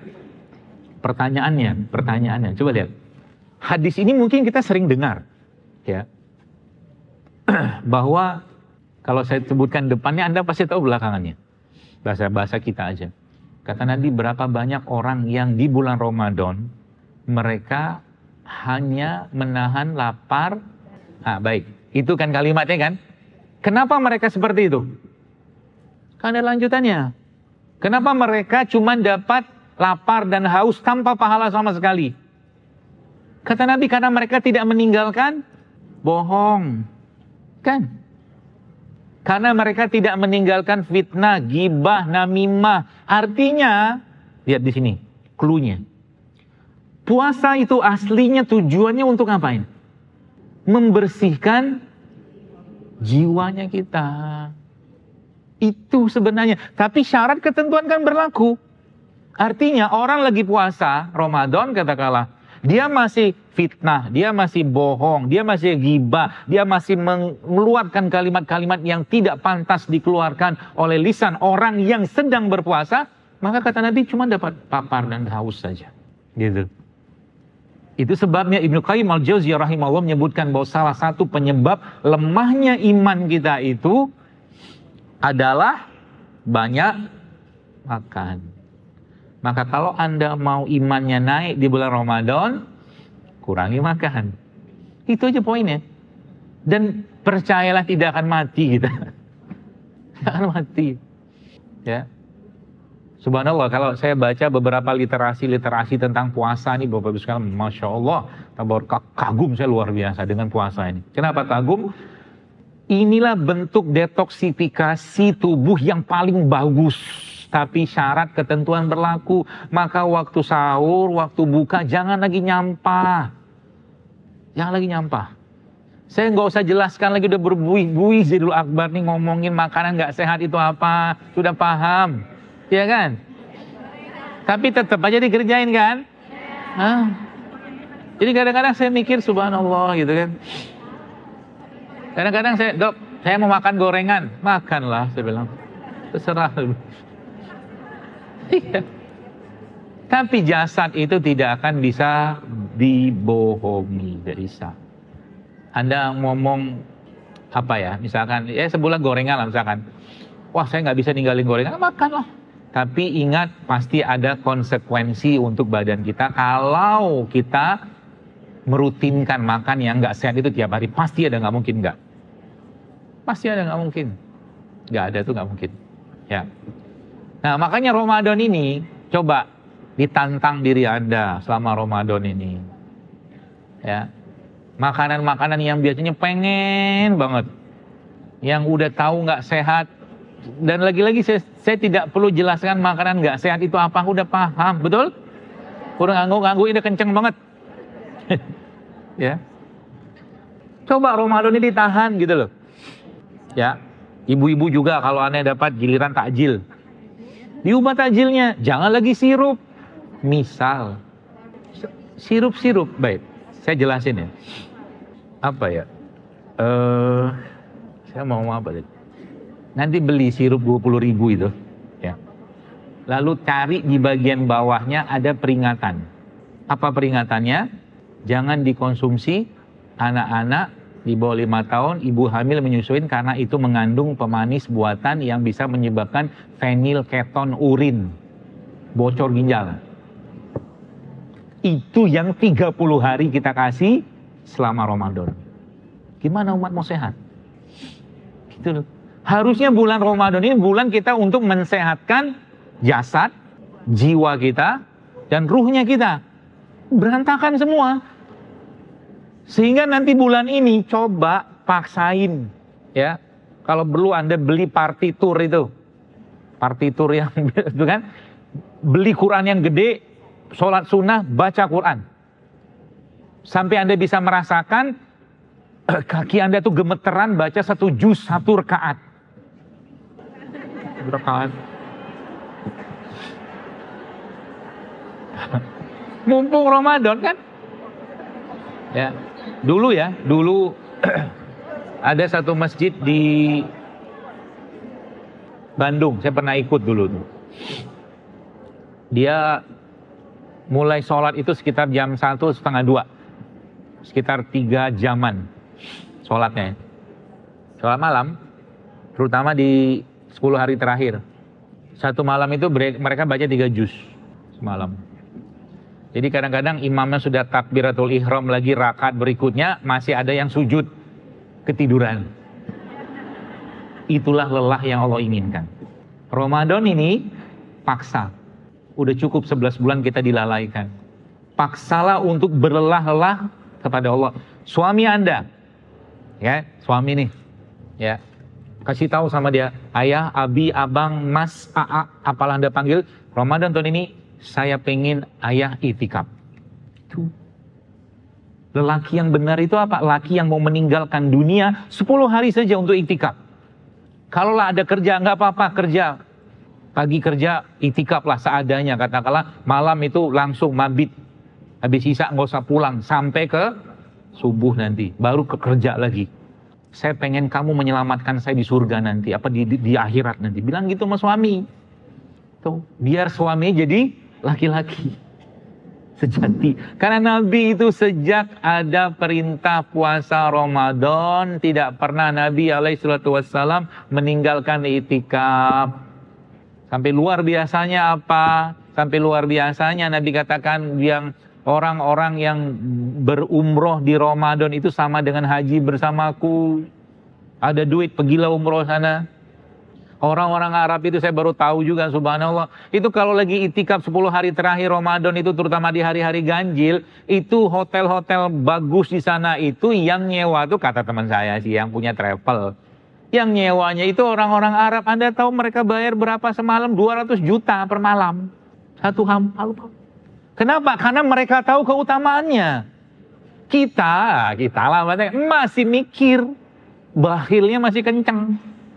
Pertanyaannya. Coba lihat. Hadis ini mungkin kita sering dengar. Ya. Bahwa kalau saya sebutkan depannya, Anda pasti tahu belakangannya. Bahasa kita aja. Kata Nabi, berapa banyak orang yang di bulan Ramadan, mereka hanya menahan lapar. Baik, itu kan kalimatnya kan. Kenapa mereka seperti itu? Kan ada lanjutannya. Kenapa mereka cuma dapat lapar dan haus tanpa pahala sama sekali? Kata Nabi, karena mereka tidak meninggalkan bohong. Kan? Karena mereka tidak meninggalkan fitnah, gibah, namimah. Artinya, lihat di sini, cluenya. Puasa itu aslinya tujuannya untuk ngapain? Membersihkan jiwanya kita. Itu sebenarnya. Tapi syarat ketentuan kan berlaku. Artinya orang lagi puasa Ramadan katakanlah, dia masih fitnah, dia masih bohong, dia masih gibah, dia masih mengeluarkan kalimat-kalimat yang tidak pantas dikeluarkan oleh lisan orang yang sedang berpuasa, maka kata Nabi cuma dapat papar dan haus saja. Gitu. Itu sebabnya Ibnu Qayyim al-Jauziyah rahimahullah menyebutkan bahwa salah satu penyebab lemahnya iman kita itu adalah banyak makan. Maka kalau Anda mau imannya naik di bulan Ramadan, kurangi makan. Itu aja poinnya. Dan percayalah tidak akan mati kita. Tidak akan mati. Ya. Subhanallah, kalau saya baca beberapa literasi tentang puasa ini, Bapak Ibu sekalian, Masya Allah, kagum saya luar biasa dengan puasa ini. Kenapa kagum? Inilah bentuk detoksifikasi tubuh yang paling bagus. Tapi syarat ketentuan berlaku. Maka waktu sahur, waktu buka, jangan lagi nyampah. Jangan lagi nyampah. Saya nggak usah jelaskan lagi, udah berbuih-buih Zidul Akbar nih ngomongin makanan nggak sehat itu apa. Sudah paham. Iya kan? Tapi tetap aja dikerjain kan? Jadi kadang-kadang saya mikir subhanallah gitu kan. Kadang-kadang saya mau makan gorengan. Makanlah, saya bilang. Terserah. Iya. Tapi jasad itu tidak akan bisa dibohongi. Tidak bisa. Anda ngomong apa ya? Misalkan, sebulan gorengan lah misalkan. Wah, saya nggak bisa ninggalin gorengan. Makanlah. Tapi ingat, pasti ada konsekuensi untuk badan kita kalau kita merutinkan makan yang nggak sehat itu tiap hari. Pasti ada, nggak mungkin nggak. Pasti ada, nggak mungkin. Nggak ada tuh nggak mungkin. Ya. Nah makanya Ramadan ini coba ditantang diri Anda selama Ramadan ini. Ya. Makanan-makanan yang biasanya pengen banget, yang udah tahu nggak sehat. Dan lagi-lagi saya tidak perlu jelaskan makanan nggak sehat itu apa, udah paham, betul? Kurang nganggu ini kenceng banget. Ya. Coba Ramadan ini ditahan gitu loh. Ya. Ibu-ibu juga kalau aneh dapat giliran takjil. Diubah takjilnya, jangan lagi sirup. Misal sirup-sirup, baik. Saya jelasin ya. Apa ya? Saya mau apa tadi? Nanti beli sirup 20.000 itu, ya. Lalu cari di bagian bawahnya ada peringatan. Apa peringatannya? Jangan dikonsumsi anak-anak di bawah 5 tahun, ibu hamil menyusuin karena itu mengandung pemanis buatan yang bisa menyebabkan fenilketon urin, bocor ginjal. Itu yang 30 hari kita kasih selama Ramadan. Gimana umat mau sehat? Gitu loh. Harusnya bulan Ramadan ini bulan kita untuk mensehatkan jasad, jiwa kita, dan ruhnya kita. Berantakan semua. Sehingga nanti bulan ini coba paksain. Ya, kalau perlu Anda beli partitur itu. Partitur yang itu kan. Beli Quran yang gede, sholat sunnah, baca Quran. Sampai Anda bisa merasakan kaki Anda tuh gemeteran baca 1 juz, 1 rakaat. Rakaat. Mumpung Ramadan kan? Ya, dulu ada satu masjid di Bandung, saya pernah ikut dulu tuh. Dia mulai sholat itu sekitar jam 1:30, sekitar 3 jaman sholatnya. Sholat malam, terutama di 10 hari terakhir. Satu malam itu mereka baca 3 juz semalam. Jadi kadang-kadang imamnya sudah takbiratul ihram lagi rakaat berikutnya, masih ada yang sujud ketiduran. Itulah lelah yang Allah inginkan. Ramadan ini paksa. Udah cukup 11 bulan kita dilalaikan. Paksalah untuk berlelah-lelah kepada Allah. Suami Anda, ya, suami nih, ya, kasih tahu sama dia, ayah, abi, abang, mas, aa, apalah Anda panggil, Ramadan tahun ini saya pengen ayah itikaf. Itu. Lelaki yang benar itu apa? Laki yang mau meninggalkan dunia 10 hari saja untuk itikaf. Kalaulah ada kerja, nggak apa-apa kerja. Pagi kerja, itikaf lah seadanya. Katakanlah malam itu langsung mabit. Habis isya nggak usah pulang. Sampai ke subuh nanti. Baru ke kerja lagi. Saya pengen kamu menyelamatkan saya di surga nanti. Apa di akhirat nanti. Bilang gitu sama suami. Tuh, biar suami jadi laki-laki sejati. Karena Nabi itu sejak ada perintah puasa Ramadan, tidak pernah Nabi SAW meninggalkan itikaf. Sampai luar biasanya apa? Sampai luar biasanya Nabi katakan yang orang-orang yang berumroh di Ramadan itu sama dengan haji bersamaku. Ada duit, pergilah umroh sana. Orang-orang Arab itu saya baru tahu juga, subhanallah. Itu kalau lagi itikaf 10 hari terakhir Ramadan itu, terutama di hari-hari ganjil, itu hotel-hotel bagus di sana itu yang nyewa tuh, kata teman saya sih yang punya travel. Yang nyewanya itu orang-orang Arab. Anda tahu mereka bayar berapa semalam? 200 juta per malam. Satu malam. Kenapa? Karena mereka tahu keutamaannya. Kita lah masih mikir. Bakhilnya masih kencang.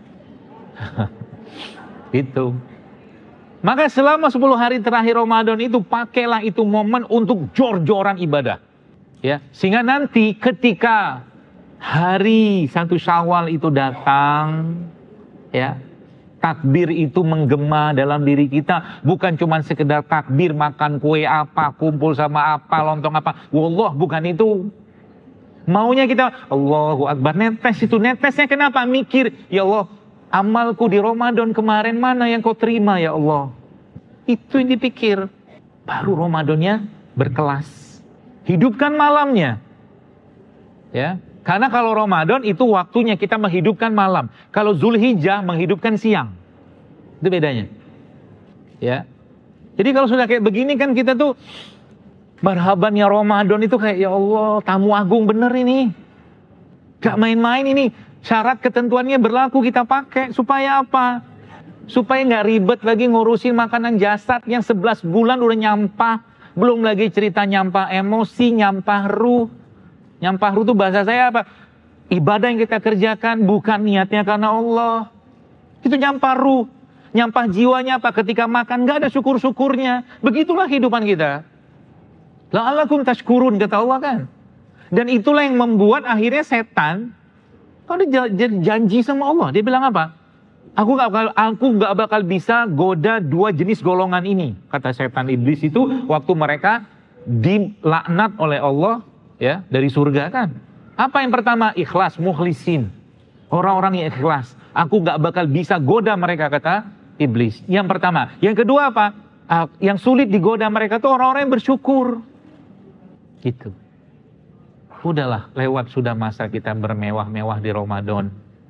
Itu. Maka selama 10 hari terakhir Ramadan itu pakailah itu momen untuk jor-joran ibadah. Ya, sehingga nanti ketika hari 1 Syawal itu datang, ya, takbir itu menggema dalam diri kita, bukan cuma sekedar takbir makan kue apa, kumpul sama apa, lontong apa. Wallah, bukan itu. Maunya kita Allahu Akbar, netes itu. Netesnya kenapa? Mikir, ya Allah, amalku di Ramadan kemarin mana yang kau terima ya Allah. Itu yang dipikir. Baru Ramadannya berkelas. Hidupkan malamnya. Ya, karena kalau Ramadan itu waktunya kita menghidupkan malam. Kalau Zulhijjah menghidupkan siang. Itu bedanya. Ya. Jadi kalau sudah kayak begini kan kita tuh marhaban ya Ramadan itu kayak ya Allah, tamu agung bener ini. Gak main-main ini. Syarat ketentuannya berlaku kita pakai. Supaya apa? Supaya gak ribet lagi ngurusin makanan jasad yang 11 bulan udah nyampah. Belum lagi cerita nyampah emosi, nyampah ruh. Nyampah ruh itu bahasa saya apa? Ibadah yang kita kerjakan bukan niatnya karena Allah. Itu nyampah ruh. Nyampah jiwanya apa? Ketika makan gak ada syukur-syukurnya. Begitulah kehidupan kita. La'allakum tashkurun kata Allah kan. Dan itulah yang membuat akhirnya setan, kalau dia janji sama Allah, dia bilang apa? Aku gak bakal bisa goda 2 jenis golongan ini. Kata setan iblis itu waktu mereka dilaknat oleh Allah ya dari surga kan. Apa yang pertama? Ikhlas, mukhlisin. Orang-orang yang ikhlas. Aku gak bakal bisa goda mereka kata iblis. Yang pertama. Yang kedua apa? Yang sulit digoda mereka tuh orang-orang yang bersyukur. Gitu. Udahlah, lewat sudah masa kita bermewah-mewah di Ramadan.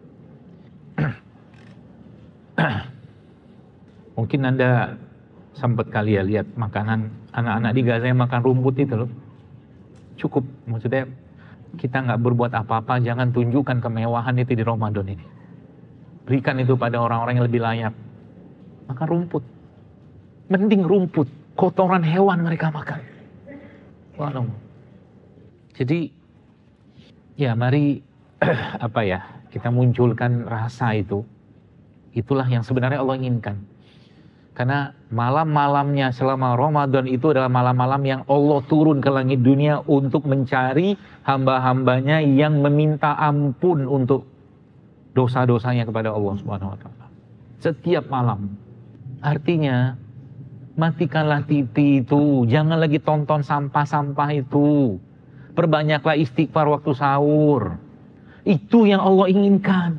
Mungkin Anda sempat kali ya lihat makanan anak-anak di Gaza yang makan rumput itu loh. Cukup, maksudnya kita nggak berbuat apa-apa, jangan tunjukkan kemewahan itu di Ramadan ini. Berikan itu pada orang-orang yang lebih layak. Makan rumput. Mending rumput, kotoran hewan mereka makan. Waduh. Jadi ya mari apa ya, kita munculkan rasa itu. Itulah yang sebenarnya Allah inginkan. Karena malam-malamnya selama Ramadan itu adalah malam-malam yang Allah turun ke langit dunia untuk mencari hamba-hambanya yang meminta ampun untuk dosa-dosanya kepada Allah Subhanahu wa taala. Setiap malam. Artinya matikanlah TV itu, jangan lagi tonton sampah-sampah itu. Perbanyaklah istighfar waktu sahur. Itu yang Allah inginkan.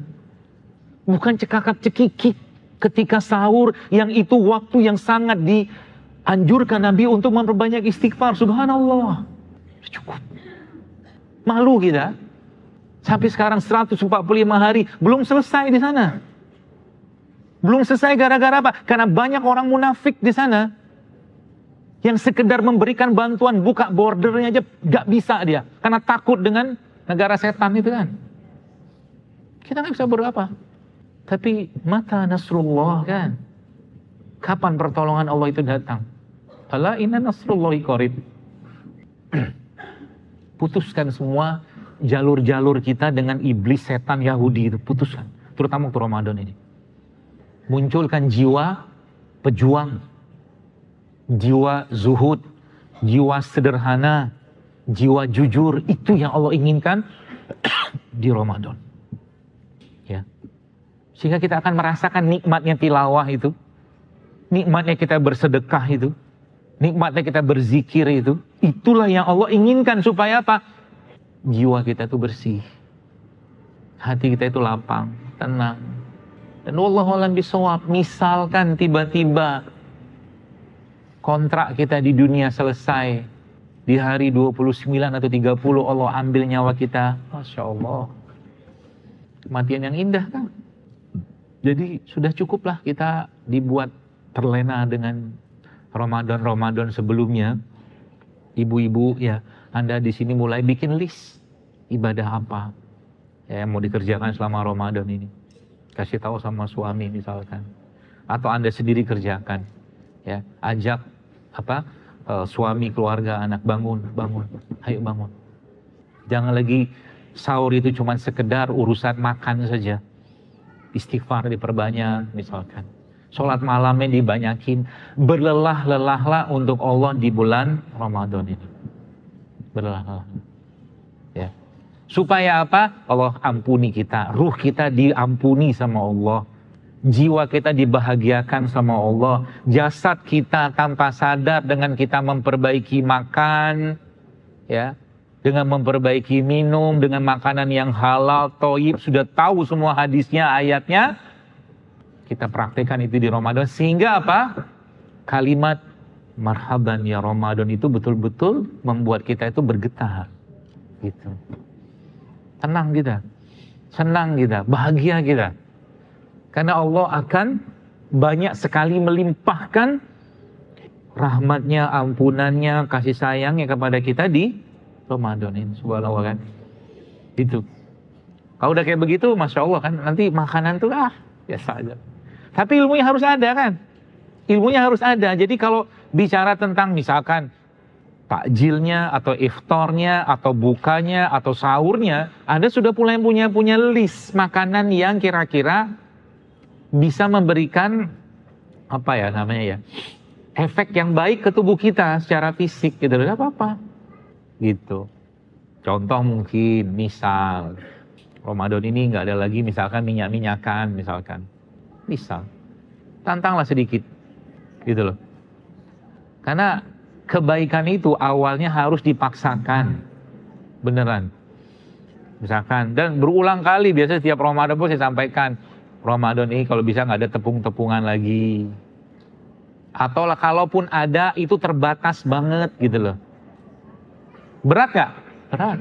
Bukan cekakak cekikik ketika sahur yang itu waktu yang sangat Anjurkan Nabi untuk memperbanyak istighfar. Subhanallah. Cukup. Malu kita. Sampai sekarang 145 hari belum selesai di sana. Belum selesai gara-gara apa? Karena banyak orang munafik di sana. Yang sekedar memberikan bantuan, buka bordernya aja gak bisa dia. Karena takut dengan negara setan itu kan. Kita gak bisa berapa. Tapi mata nasrullah kan. Kapan pertolongan Allah itu datang? Ala inna nasrullahi qarib. Putuskan semua jalur-jalur kita dengan iblis, setan, Yahudi itu. Putuskan. Terutama waktu Ramadan ini. Munculkan jiwa pejuang. Jiwa zuhud. Jiwa sederhana. Jiwa jujur. Itu yang Allah inginkan di Ramadan. Ya. Sehingga kita akan merasakan nikmatnya tilawah itu. Nikmatnya kita bersedekah itu. Nikmatnya kita berzikir itu. Itulah yang Allah inginkan supaya apa? Jiwa kita itu bersih. Hati kita itu lapang, tenang. Dan wallahu a'lam bishawab, misalkan tiba-tiba kontrak kita di dunia selesai. Di hari 29 atau 30 Allah ambil nyawa kita. Masya Allah. Kematian yang indah kan? Jadi sudah cukuplah kita dibuat terlena dengan Ramadan sebelumnya. Ibu-ibu ya, Anda di sini mulai bikin list ibadah apa ya yang mau dikerjakan selama Ramadan ini. Kasih tahu sama suami misalkan, atau Anda sendiri kerjakan. Ya, ajak suami, keluarga, anak bangun, ayo bangun. Jangan lagi sahur itu cuma sekedar urusan makan saja. Istighfar diperbanyak misalkan. Sholat malamnya dibanyakin. Berlelah-lelahlah untuk Allah di bulan Ramadan ini. Berlelah-lelah. Ya. Supaya apa? Allah ampuni kita. Ruh kita diampuni sama Allah. Jiwa kita dibahagiakan sama Allah. Jasad kita tanpa sadar dengan kita memperbaiki makan. Ya. Dengan memperbaiki minum. Dengan makanan yang halal, thayyib. Sudah tahu semua hadisnya, ayatnya. Kita praktekkan itu di Ramadan. Sehingga apa? Kalimat marhaban ya Ramadan itu betul-betul membuat kita itu bergetar. Gitu. Tenang kita. Senang kita. Bahagia kita. Karena Allah akan banyak sekali melimpahkan rahmatnya, ampunannya, kasih sayangnya kepada kita di Ramadan ini. Subhanallah kan. Itu. Kalau udah kayak begitu, Masya Allah kan. Nanti makanan tuh biasa aja. Tapi ilmunya harus ada kan? Ilmunya harus ada. Jadi kalau bicara tentang misalkan takjilnya atau iftarnya atau bukanya atau sahurnya, Anda sudah mulai punya list makanan yang kira-kira bisa memberikan efek yang baik ke tubuh kita secara fisik gitu. Tidak apa-apa. Gitu. Contoh mungkin misal Ramadan ini nggak ada lagi misalkan minyak-minyakan misalkan. Misal, tantanglah sedikit, gitu loh. Karena kebaikan itu awalnya harus dipaksakan, beneran. Misalkan, dan berulang kali, biasanya setiap Ramadan pun saya sampaikan, Ramadan ini kalau bisa nggak ada tepung-tepungan lagi. Atau kalaupun ada, itu terbatas banget, gitu loh. Berat nggak? Berat.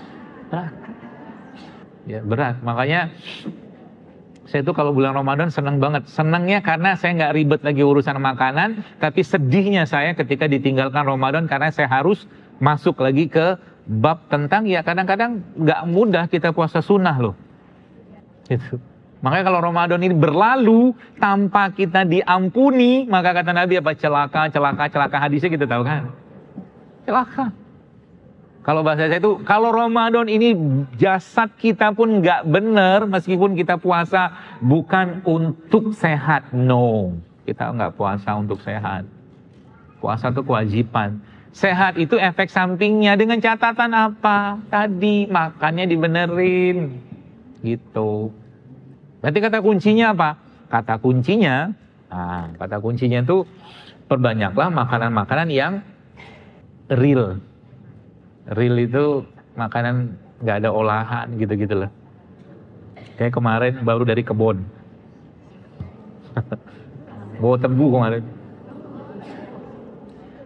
Ya, berat. Makanya, saya tuh kalau bulan Ramadan senang banget. Senangnya karena saya nggak ribet lagi urusan makanan. Tapi sedihnya saya ketika ditinggalkan Ramadan karena saya harus masuk lagi ke bab tentang ya kadang-kadang nggak mudah kita puasa sunnah loh. Gitu. Makanya kalau Ramadan ini berlalu tanpa kita diampuni, maka kata Nabi apa? Celaka hadisnya kita tahu kan? Celaka. Kalau bahasa saya itu, kalau Ramadan ini jasad kita pun nggak benar, meskipun kita puasa bukan untuk sehat, no. Kita nggak puasa untuk sehat. Puasa itu kewajiban. Sehat itu efek sampingnya dengan catatan apa? Tadi makannya dibenerin, gitu. Berarti kata kuncinya apa? Kata kuncinya itu perbanyaklah makanan-makanan yang real. Real itu makanan nggak ada olahan gitu-gitu loh. Kayak kemarin baru dari kebun. Bawa tebu kemarin.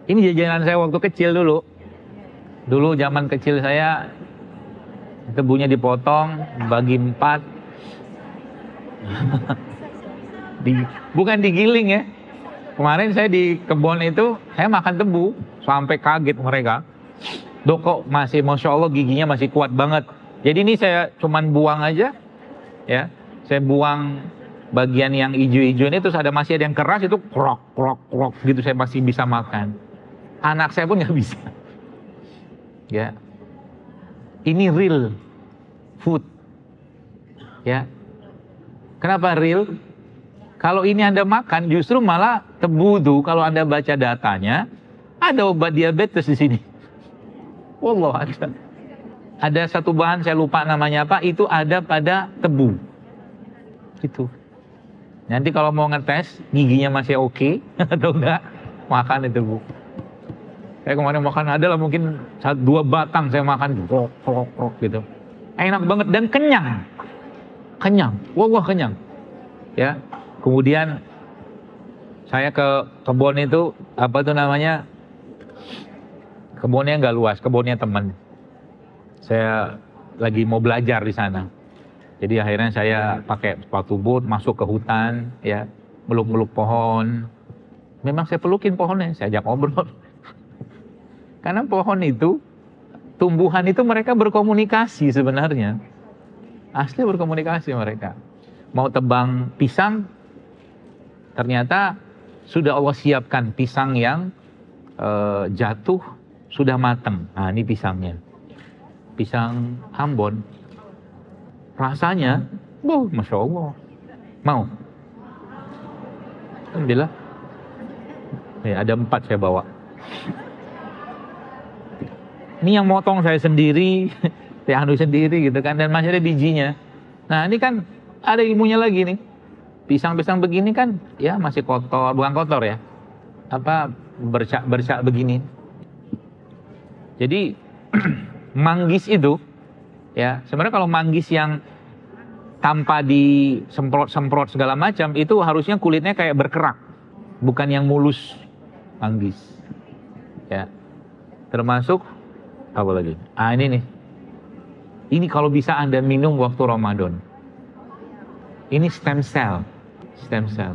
Ini jajanan saya waktu kecil dulu. Dulu zaman kecil saya, tebunya dipotong, bagi 4. Bukan digiling ya. Kemarin saya di kebun itu, saya makan tebu. Sampai kaget mereka. Dok kok masih, Masya Allah giginya masih kuat banget. Jadi ini saya cuman buang aja. Ya, saya buang bagian yang hijau-hijau ini, terus masih ada yang keras, itu krok, krok, krok. Gitu saya masih bisa makan. Anak saya pun nggak bisa. Ya, ini real food. Ya, kenapa real? Kalau ini Anda makan, justru malah tebu tuh, kalau Anda baca datanya, ada obat diabetes di sini. Wallah, ada. Ada satu bahan, saya lupa namanya apa, itu ada pada tebu. Gitu. Nanti kalau mau ngetes, giginya masih oke, atau enggak, makan itu, Bu. Saya kemarin makan, ada lah mungkin 2 batang saya makan, krok, krok, krok gitu. Enak banget dan kenyang. Kenyang, wallah kenyang. Ya. Kemudian saya ke kebun itu, apa tuh namanya? Kebunnya nggak luas, kebunnya teman. Saya lagi mau belajar di sana. Jadi akhirnya saya pakai sepatu boot, masuk ke hutan, ya, meluk-meluk pohon. Memang saya pelukin pohonnya, saya ajak ngobrol. Karena pohon itu, tumbuhan itu mereka berkomunikasi sebenarnya. Asli berkomunikasi mereka. Mau tebang pisang, ternyata sudah Allah siapkan pisang yang jatuh, sudah matang. Nah, ini pisangnya. Pisang Ambon. Rasanya, Masya Allah. Mau? Alhamdulillah. Ya, ada 4 saya bawa. Ini yang motong saya sendiri, saya anu sendiri gitu kan, dan masih ada bijinya. Nah, ini kan ada ilmunya lagi nih. Pisang-pisang begini kan, ya masih kotor, bukan kotor ya. Apa, bercak begini. Jadi, manggis itu, ya sebenarnya kalau manggis yang tanpa disemprot-semprot segala macam, itu harusnya kulitnya kayak berkerak. Bukan yang mulus, manggis. Ya, termasuk, apa lagi? Ini nih. Ini kalau bisa Anda minum waktu Ramadan. Ini stem cell. Stem cell.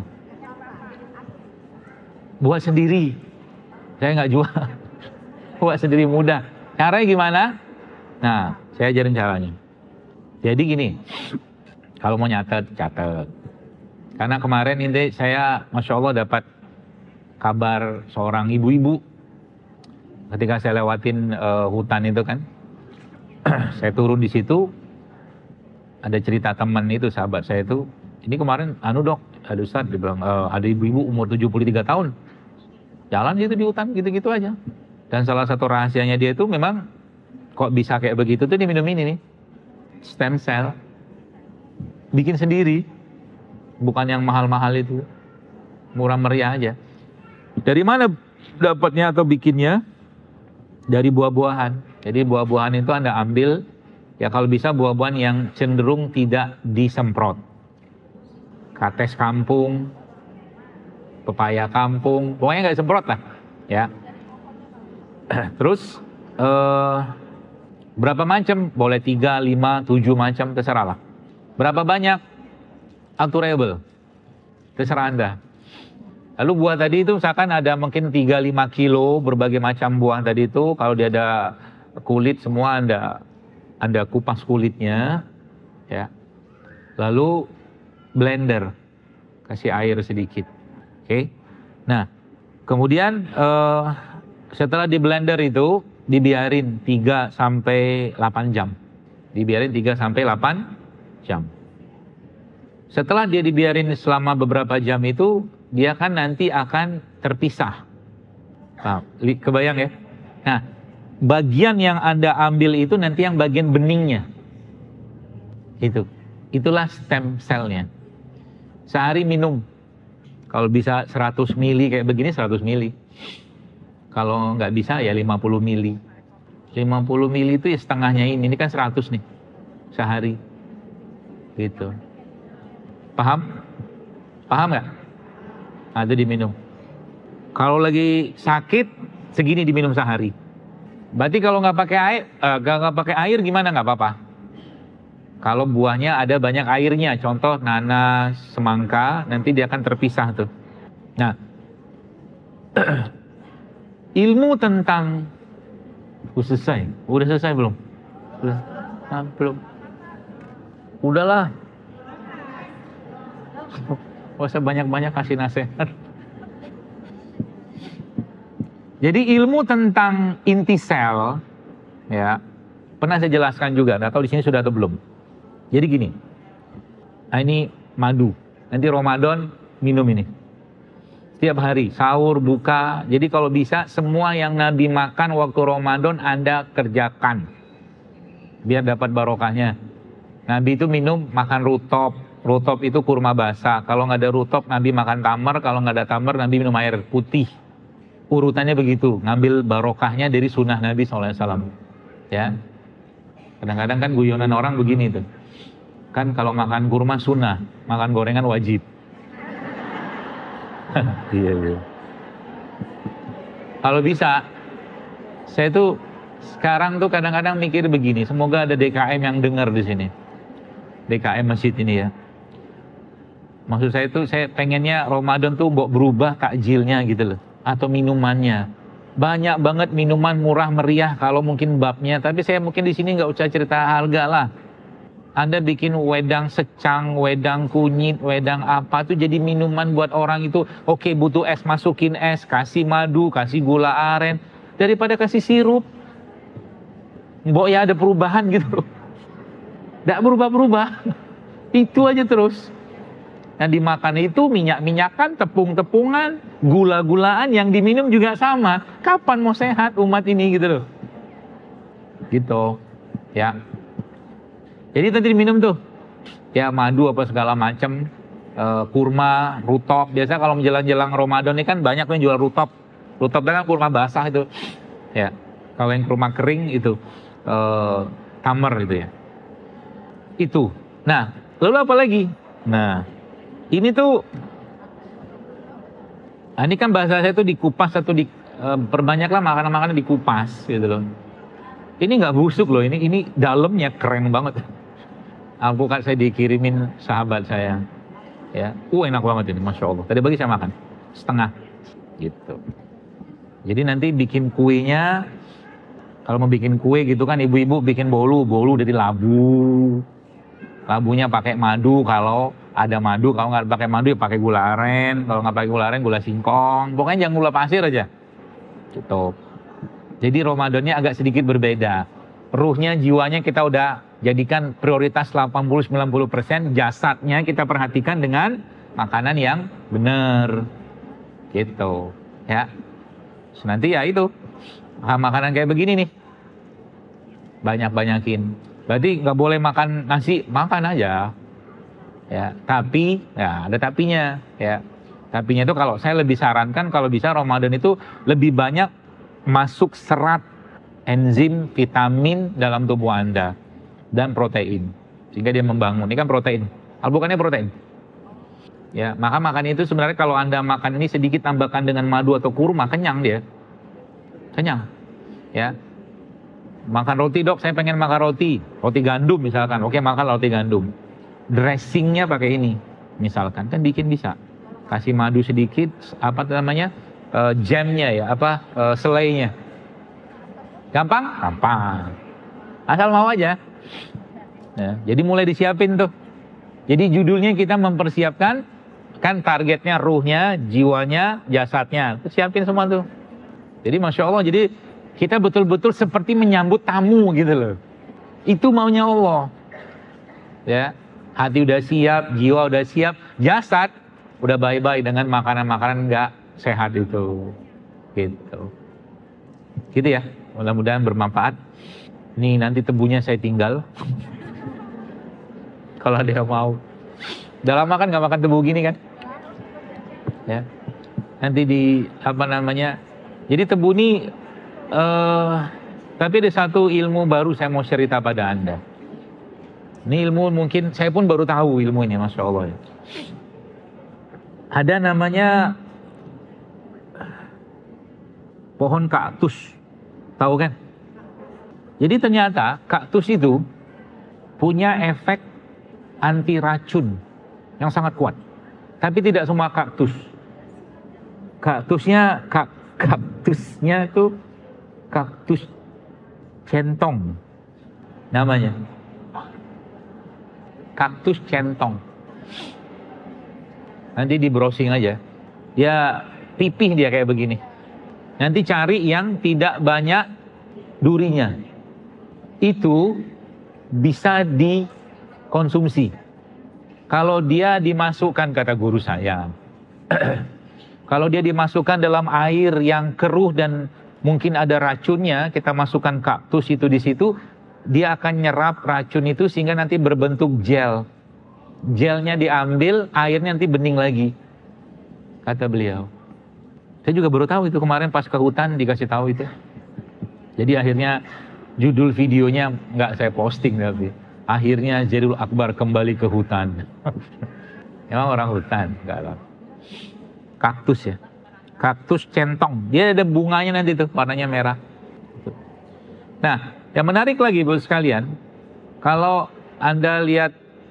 Buat sendiri. Saya nggak jual. Buat sendiri mudah. Caranya gimana? Nah, saya ajarin caranya. Jadi gini. Kalau mau catat. Karena kemarin ini saya, Masya Allah, dapat kabar seorang ibu-ibu. Ketika saya lewatin hutan itu kan. Saya turun di situ, ada cerita teman itu, sahabat saya itu, ini kemarin, dok, ada Ustaz, dia bilang, ada ibu-ibu umur 73 tahun, jalan situ di hutan, gitu-gitu aja. Dan salah satu rahasianya dia itu memang, kok bisa kayak begitu tuh, dia minum ini nih, stem cell, bikin sendiri, bukan yang mahal-mahal itu, murah meriah aja. Dari mana dapatnya atau bikinnya? Dari buah-buahan. Jadi buah-buahan itu Anda ambil, ya kalau bisa buah-buahan yang cenderung tidak disemprot. Kates kampung, pepaya kampung, pokoknya nggak disemprot lah. Ya. Terus, berapa macam? Boleh 3, 5, 7 macam, terserah lah. Berapa banyak? Aturable. Terserah Anda. Lalu buah tadi itu misalkan ada mungkin 3-5 kilo berbagai macam buah tadi itu. Kalau dia ada kulit semua Anda kupas kulitnya. Ya. Lalu blender. Kasih air sedikit. Oke. Nah, kemudian setelah di blender itu dibiarin 3-8 jam. Dibiarin 3-8 jam. Setelah dia dibiarin selama beberapa jam itu, dia kan nanti akan terpisah. Nah, kebayang ya? Nah, bagian yang Anda ambil itu nanti yang bagian beningnya. Itulah stem cell-nya. Sehari minum. Kalau bisa 100 mili kayak begini, 100 mili. Kalau nggak bisa ya 50 mili. 50 mili itu ya setengahnya ini kan 100 nih. Sehari. Gitu. Paham? Paham nggak? Nah, itu diminum. Kalau lagi sakit, segini diminum sehari. Berarti kalau nggak pakai air, nggak pakai air gimana? Nggak apa-apa. Kalau buahnya ada banyak airnya, contoh nanas, semangka, nanti dia akan terpisah tuh. Nah, ilmu tentang udah selesai belum? Belum. Udahlah. Gak usah banyak-banyak kasih nasihat. Jadi ilmu tentang inti sel, ya, pernah saya jelaskan juga. Nggak tahu di sini sudah atau belum. Jadi gini, ini madu. Nanti Ramadan minum ini. Setiap hari, sahur, buka. Jadi kalau bisa semua yang Nabi makan waktu Ramadan Anda kerjakan. Biar dapat barokahnya. Nabi itu makan rutop. Rutop itu kurma basah. Kalau nggak ada rutop, Nabi makan tamar. Kalau nggak ada tamar, Nabi minum air putih. Urutannya begitu. Ngambil barokahnya dari sunnah Nabi SAW. Ya. Kadang-kadang kan guyonan orang begini tuh. Kan kalau makan kurma sunnah, makan gorengan wajib. Iya. Kalau bisa, saya tuh sekarang tuh kadang-kadang mikir begini, semoga ada DKM yang dengar di sini. DKM masjid ini ya. Maksud saya tuh saya pengennya Ramadan tuh berubah takjilnya gitu loh, atau minumannya. Banyak banget minuman murah meriah kalau mungkin babnya, tapi saya mungkin di sini nggak usah cerita harga lah. Anda bikin wedang secang, wedang kunyit, wedang apa tuh jadi minuman buat orang itu. Oke, butuh es, masukin es, kasih madu, kasih gula aren. Daripada kasih sirup. Mbok ya ada perubahan gitu loh. Nggak berubah-berubah. Itu aja terus. Yang dimakan itu minyak-minyakan, tepung-tepungan, gula-gulaan, yang diminum juga sama. Kapan mau sehat umat ini gitu loh. Gitu. Ya. Jadi tadi diminum tuh, ya madu apa segala macam, kurma, rutop. Biasa kalau menjelang-jelang Ramadan ini kan banyak yang jual rutop. Rutop kan kurma basah itu, ya. Kalau yang kurma kering itu tamar gitu ya. Itu. Nah, lalu apa lagi? Nah, ini tuh, ini kan bahasa saya tuh dikupas atau perbanyaklah makanan-makanan dikupas gitu loh. Ini nggak busuk loh, ini dalamnya keren banget. Alpukat saya dikirimin sahabat saya, ya, enak banget ini, masya Allah. Tadi pagi saya makan setengah, gitu. Jadi nanti bikin kuenya, kalau mau bikin kue gitu kan, ibu-ibu bikin bolu dari labu, labunya pakai madu kalau ada madu, kalau nggak pakai madu ya pakai gula aren, kalau nggak pakai gula aren gula singkong, pokoknya jangan gula pasir aja, gitu. Jadi Ramadannya agak sedikit berbeda. Ruhnya, jiwanya kita udah jadikan prioritas 80-90%, jasadnya kita perhatikan dengan makanan yang benar. Gitu. Ya. Nanti ya itu. Makanan kayak begini nih. Banyak-banyakin. Berarti nggak boleh makan nasi, makan aja. Ya, tapi ya ada tapinya, ya. Tapinya itu kalau saya lebih sarankan kalau bisa Ramadan itu lebih banyak masuk serat, enzim, vitamin dalam tubuh Anda dan protein, sehingga dia membangun. Ini kan protein, alpukannya protein. Ya, maka makan itu sebenarnya kalau Anda makan ini sedikit tambahkan dengan madu atau kurma, kenyang dia. Kenyang. Ya. Makan roti, Dok, saya pengen makan roti gandum misalkan. Oke, makan roti gandum. Dressingnya pakai ini, misalkan, kan bikin bisa. Kasih madu sedikit, apa namanya? Jamnya ya, selainya. Gampang? Gampang. Asal mau aja. Ya, jadi mulai disiapin tuh. Jadi judulnya kita mempersiapkan, kan targetnya ruhnya, jiwanya, jasadnya. Siapin semua tuh. Jadi Masya Allah, jadi kita betul-betul seperti menyambut tamu gitu loh. Itu maunya Allah. Ya, hati udah siap, jiwa udah siap, jasad udah bye-bye dengan makanan-makanan nggak sehat itu, gitu ya. Mudah-mudahan bermanfaat. Nih nanti tebunya saya tinggal, kalau dia mau. Udah lama kan nggak makan tebu gini kan, ya. Nanti jadi tebu ini, tapi ada satu ilmu baru saya mau cerita pada Anda. Ini ilmu mungkin saya pun baru tahu ilmu ini, Masya Allah. Ya. Ada namanya pohon kaktus. Tahu kan? Jadi ternyata kaktus itu punya efek anti racun yang sangat kuat. Tapi tidak semua kaktus. Kaktusnya itu kaktus centong namanya. Kaktus centong. Nanti di browsing aja. Dia pipih dia kayak begini. Nanti cari yang tidak banyak durinya. Itu bisa dikonsumsi. Kalau dia dimasukkan, kata guru saya, kalau dia dimasukkan dalam air yang keruh dan mungkin ada racunnya, kita masukkan kaktus itu di situ, dia akan nyerap racun itu sehingga nanti berbentuk gel. Gelnya diambil, airnya nanti bening lagi, kata beliau. Saya juga baru tahu itu kemarin pas ke hutan dikasih tahu itu. Jadi akhirnya judul videonya nggak saya posting, tapi akhirnya Jadul Akbar kembali ke hutan. Emang orang hutan, enggak lah. Kaktus ya, kaktus centong. Dia ada bunganya nanti tuh, warnanya merah. Nah, yang menarik lagi Bu sekalian, kalau Anda lihat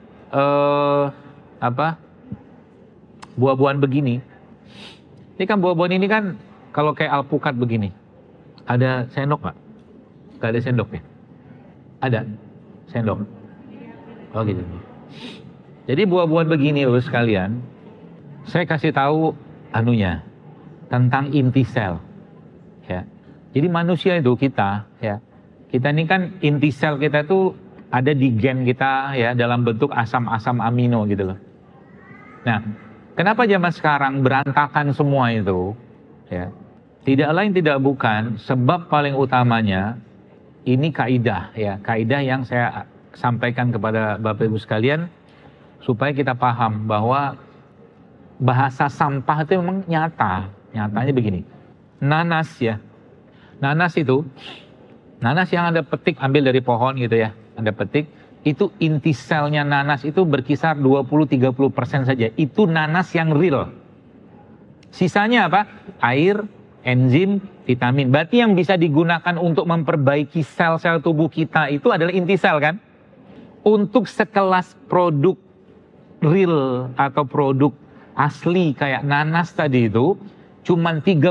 buah-buahan begini. Ini kan buah-buahan ini kan kalau kayak alpukat begini. Ada sendok nggak? Nggak ada sendok ya? Ada sendok. Oh gitu. Jadi buah-buahan begini Bapak sekalian, saya kasih tahu anunya tentang inti sel. Ya. Jadi manusia itu kita ini kan inti sel kita itu ada di gen kita ya dalam bentuk asam-asam amino gitu loh. Nah, kenapa zaman sekarang berantakan semua itu? Ya. Tidak lain tidak bukan sebab paling utamanya ini kaidah ya, kaidah yang saya sampaikan kepada Bapak Ibu sekalian supaya kita paham bahwa bahasa sampah itu memang nyatanya begini. Nanas ya, nanas yang Anda petik ambil dari pohon gitu ya, Anda petik, itu inti selnya nanas itu berkisar 20-30% saja. Itu nanas yang real. Sisanya apa? Air, enzim, vitamin. Berarti yang bisa digunakan untuk memperbaiki sel-sel tubuh kita itu adalah inti sel kan? Untuk sekelas produk real atau produk asli kayak nanas tadi itu cuman 30%,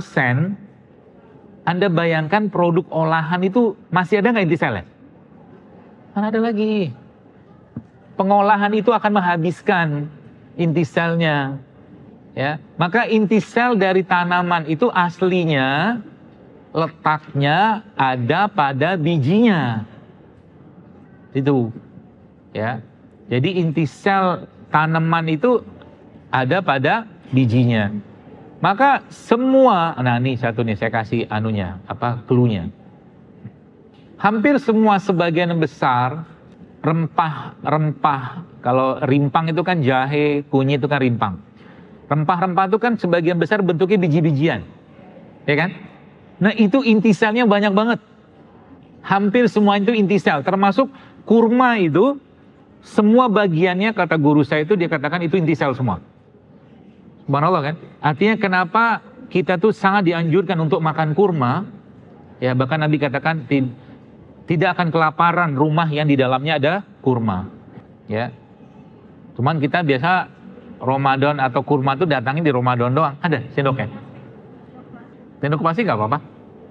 Anda bayangkan produk olahan itu masih ada nggak inti selnya? Kan ada lagi. Pengolahan itu akan menghabiskan inti selnya. Ya, maka inti sel dari tanaman itu aslinya letaknya ada pada bijinya. Itu ya. Jadi inti sel tanaman itu ada pada bijinya. Maka semua, nah ini satu nih saya kasih anunya, cluenya. Hampir semua sebagian besar rempah-rempah, kalau rimpang itu kan jahe, kunyit itu kan rimpang. Rempah-rempah itu kan sebagian besar bentuknya biji-bijian. Ya kan? Nah itu inti selnya banyak banget. Hampir semua itu inti sel, termasuk kurma itu, semua bagiannya kata guru saya itu dia katakan itu inti sel semua. Subhanallah kan? Artinya kenapa kita tuh sangat dianjurkan untuk makan kurma, ya bahkan Nabi katakan tidak akan kelaparan rumah yang di dalamnya ada kurma. Ya. Cuman kita biasa Ramadan atau kurma tuh datangin di Ramadan doang. Ada sendoknya? Sendok pasti nggak apa-apa?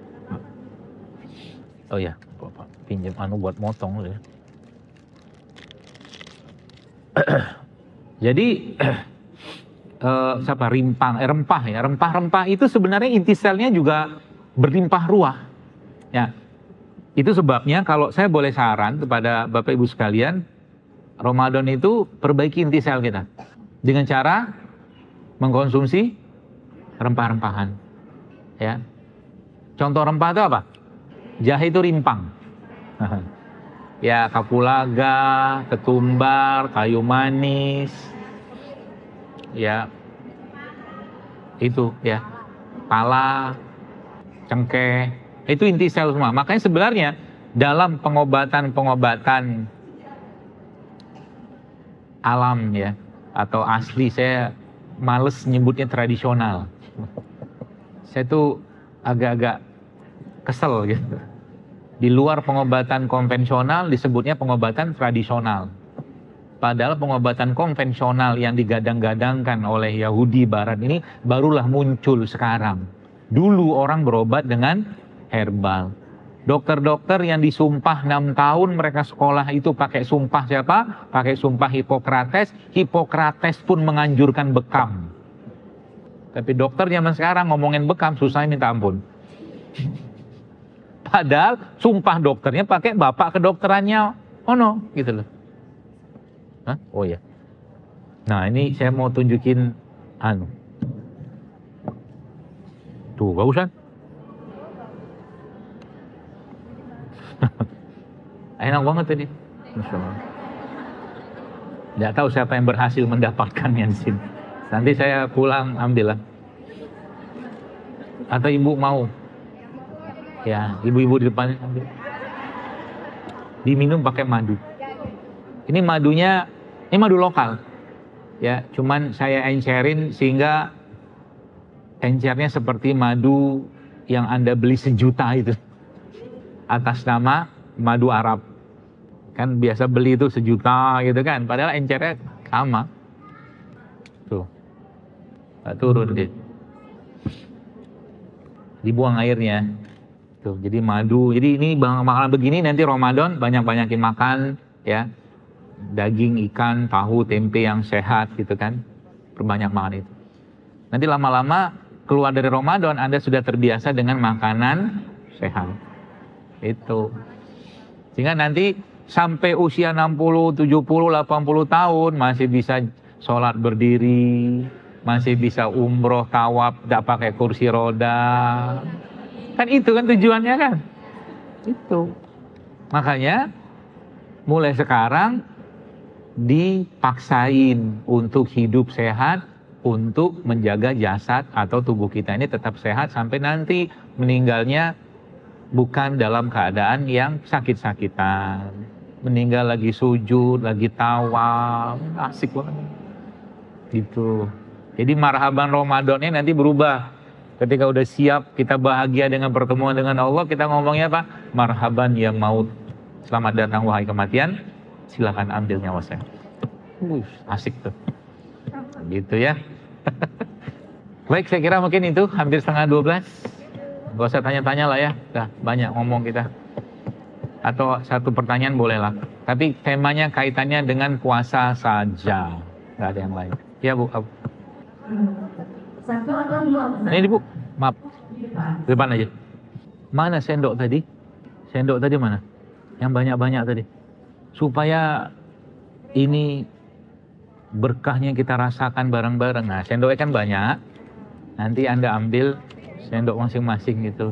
Oh ya, pinjam buat motong ya. Jadi rempah ya, rempah-rempah itu sebenarnya inti selnya juga berlimpah ruah. Ya, itu sebabnya kalau saya boleh saran kepada Bapak Ibu sekalian, Ramadan itu perbaiki inti sel kita dengan cara mengkonsumsi rempah-rempahan. Ya, contoh rempah itu apa? Jahe itu rimpang. Ya, kapulaga, ketumbar, kayu manis, ya, itu ya, pala, cengkeh, itu inti sel semua. Makanya sebenarnya dalam pengobatan-pengobatan alam ya, atau asli, saya males nyebutnya tradisional. Saya tuh agak-agak kesel gitu. Di luar pengobatan konvensional disebutnya pengobatan tradisional. Padahal pengobatan konvensional yang digadang-gadangkan oleh Yahudi Barat ini barulah muncul sekarang. Dulu orang berobat dengan herbal. Dokter-dokter yang disumpah 6 tahun mereka sekolah itu pakai sumpah siapa? Pakai sumpah Hipokrates. Hipokrates pun menganjurkan bekam. Tapi dokter zaman sekarang ngomongin bekam susah minta ampun. Padahal sumpah dokternya pakai bapak kedokterannya ono gitu loh. Hah? Oh ya. Nah ini saya mau tunjukin Tuh bagusan. Enak banget tadi. Masya Allah. Tidak tahu siapa yang berhasil mendapatkannya di sini. Nanti saya pulang ambil lah. Atau ibu mau? Ya, ibu-ibu di depan ambil. Diminum pakai madu. Ini madunya, ini madu lokal. Ya, cuman saya encerin sehingga encernya seperti madu yang Anda beli 1 juta itu. Atas nama madu Arab. Kan biasa beli itu 1 juta gitu kan. Padahal encernya sama. Tuh. Nggak turun deh. Dibuang airnya. Tuh, jadi madu. Jadi ini makanan begini nanti Ramadan banyak-banyakin makan ya. Daging, ikan, tahu, tempe yang sehat gitu kan. Perbanyak makan itu. Nanti lama-lama keluar dari Ramadan Anda sudah terbiasa dengan makanan sehat. Itu. Sehingga nanti sampai usia 60, 70, 80 tahun masih bisa sholat berdiri, masih bisa umroh, tawaf, tidak pakai kursi roda. Kan itu kan tujuannya kan? Itu. Makanya mulai sekarang dipaksain untuk hidup sehat, untuk menjaga jasad atau tubuh kita ini tetap sehat sampai nanti meninggalnya bukan dalam keadaan yang sakit-sakitan. Meninggal lagi sujud, lagi tawaf, asik banget. Gitu. Jadi marhaban Ramadannya nanti berubah. Ketika udah siap, kita bahagia dengan pertemuan dengan Allah, kita ngomongnya apa? Marhaban ya maut. Selamat datang wahai kematian, silakan ambil nyawa saya. Asik tuh. Gitu ya. Baik, saya kira mungkin itu hampir 11:30. Gak usah tanya-tanya lah ya, udah banyak ngomong kita. Atau satu pertanyaan bolehlah. Tapi temanya kaitannya dengan puasa saja, nggak ada yang lain. Ya Bu. Ini Bu, maaf. Depan aja. Mana sendok tadi? Sendok tadi mana? Yang banyak-banyak tadi. Supaya ini berkahnya kita rasakan bareng-bareng. Nah, sendoknya kan banyak. Nanti Anda ambil sendok masing-masing gitu.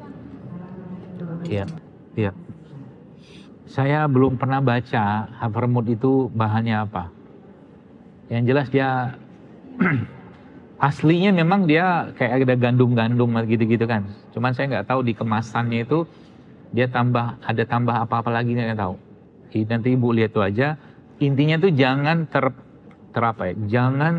Iya, iya. Saya belum pernah baca havermut itu bahannya apa. Yang jelas dia aslinya memang dia kayak ada gandum-gandum gitu-gitu kan. Cuman saya nggak tahu di kemasannya itu dia ada tambah apa-apa lagi nggak tahu. Nanti Ibu lihat tuh aja. Intinya tuh jangan jangan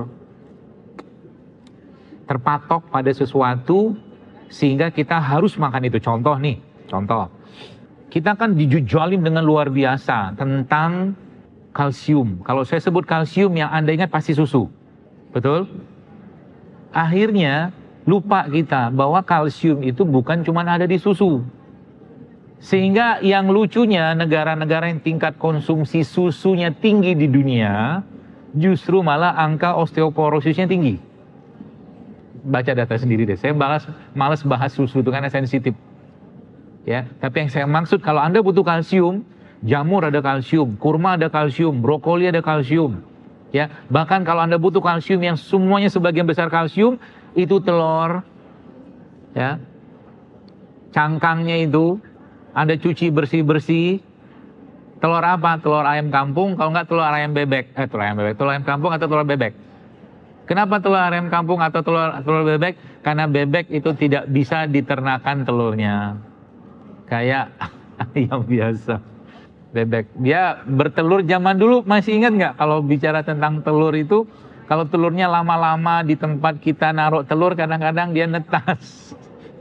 terpatok pada sesuatu sehingga kita harus makan itu. Contoh nih, kita kan dijualin dengan luar biasa tentang kalsium. Kalau saya sebut kalsium yang Anda ingat pasti susu. Betul? Akhirnya lupa kita bahwa kalsium itu bukan cuma ada di susu. Sehingga yang lucunya negara-negara yang tingkat konsumsi susunya tinggi di dunia, justru malah angka osteoporosisnya tinggi. Baca data sendiri deh, saya malas bahas susu itu karena sensitif. Ya, tapi yang saya maksud kalau Anda butuh kalsium, jamur ada kalsium, kurma ada kalsium, brokoli ada kalsium. Ya, bahkan kalau Anda butuh kalsium yang semuanya sebagian besar kalsium, itu telur. Ya. Cangkangnya itu Anda cuci bersih-bersih. Telur apa? Telur ayam kampung, kalau enggak telur ayam bebek. Telur ayam kampung atau telur bebek. Kenapa telur ayam kampung atau telur bebek? Karena bebek itu tidak bisa diternakan telurnya. Kayak ayam biasa. Bebek. Dia bertelur zaman dulu, masih ingat nggak? Kalau bicara tentang telur itu, kalau telurnya lama-lama di tempat kita naruh telur, kadang-kadang dia netas.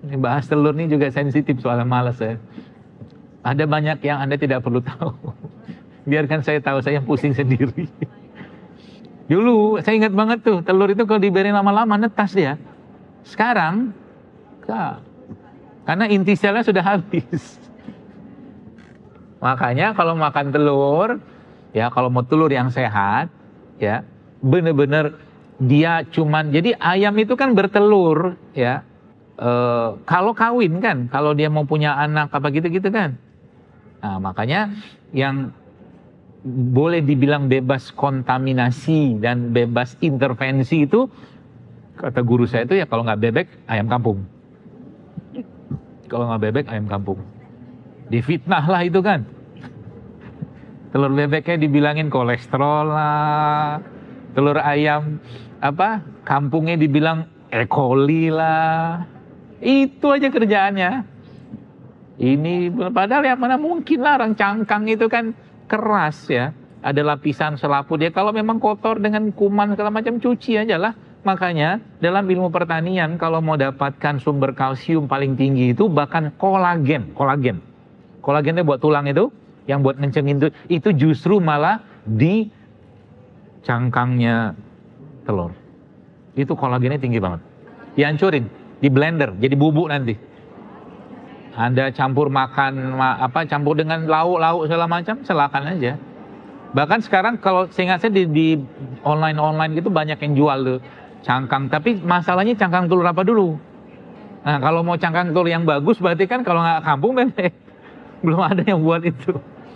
Ini bahas telur ini juga sensitif soalnya malas saya. Ada banyak yang Anda tidak perlu tahu. Biarkan saya tahu, saya pusing sendiri. Dulu saya ingat banget tuh, telur itu kalau dibiarin lama-lama netas dia. Sekarang enggak. Karena inti selnya sudah habis. Makanya kalau makan telur, ya kalau mau telur yang sehat, ya bener-bener dia cuman, jadi ayam itu kan bertelur, ya. Kalau kawin kan, kalau dia mau punya anak apa gitu-gitu kan. Nah makanya yang boleh dibilang bebas kontaminasi dan bebas intervensi itu, kata guru saya itu ya kalau nggak bebek ayam kampung. Kalau nggak bebek ayam kampung. Difitnah lah itu kan. Telur bebeknya dibilangin kolesterol lah. Telur ayam apa kampungnya dibilang E. coli lah. Itu aja kerjaannya. Ini padahal yang mana mungkin lah, orang cangkang itu kan keras ya. Ada lapisan selaput ya. Kalau memang kotor dengan kuman segala macam, cuci aja lah. Makanya dalam ilmu pertanian kalau mau dapatkan sumber kalsium paling tinggi itu bahkan kolagen. Kolagennya buat tulang itu, yang buat ngencengin itu justru malah di cangkangnya telur. Itu kolagennya tinggi banget. Dihancurin, di blender, jadi bubuk nanti. Anda campur makan campur dengan lauk-lauk segala macam, silakan aja. Bahkan sekarang kalau seingat saya di online gitu banyak yang jual tuh cangkang, tapi masalahnya cangkang telur apa dulu? Nah, kalau mau cangkang telur yang bagus berarti kan kalau nggak kampung bebek. Belum ada yang buat itu.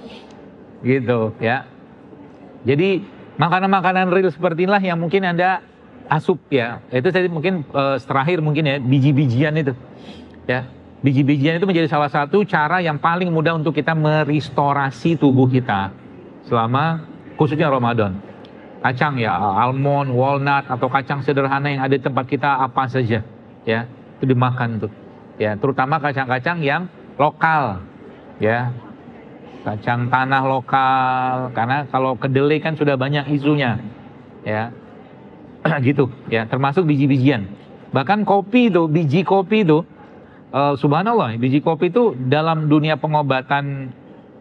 Gitu ya. Jadi makanan-makanan real seperti inilah yang mungkin Anda asup ya. Itu saya mungkin terakhir mungkin ya, biji-bijian itu. Ya. Biji-bijian itu menjadi salah satu cara yang paling mudah untuk kita merestorasi tubuh kita selama khususnya Ramadan. Kacang ya, almond, walnut atau kacang sederhana yang ada di tempat kita apa saja ya, itu dimakan tuh. Ya, terutama kacang-kacang yang lokal. Ya. Kacang tanah lokal, karena kalau kedelai kan sudah banyak isunya. Ya. Gitu ya, termasuk biji-bijian. Bahkan kopi itu, biji kopi itu subhanallah, biji kopi itu dalam dunia pengobatan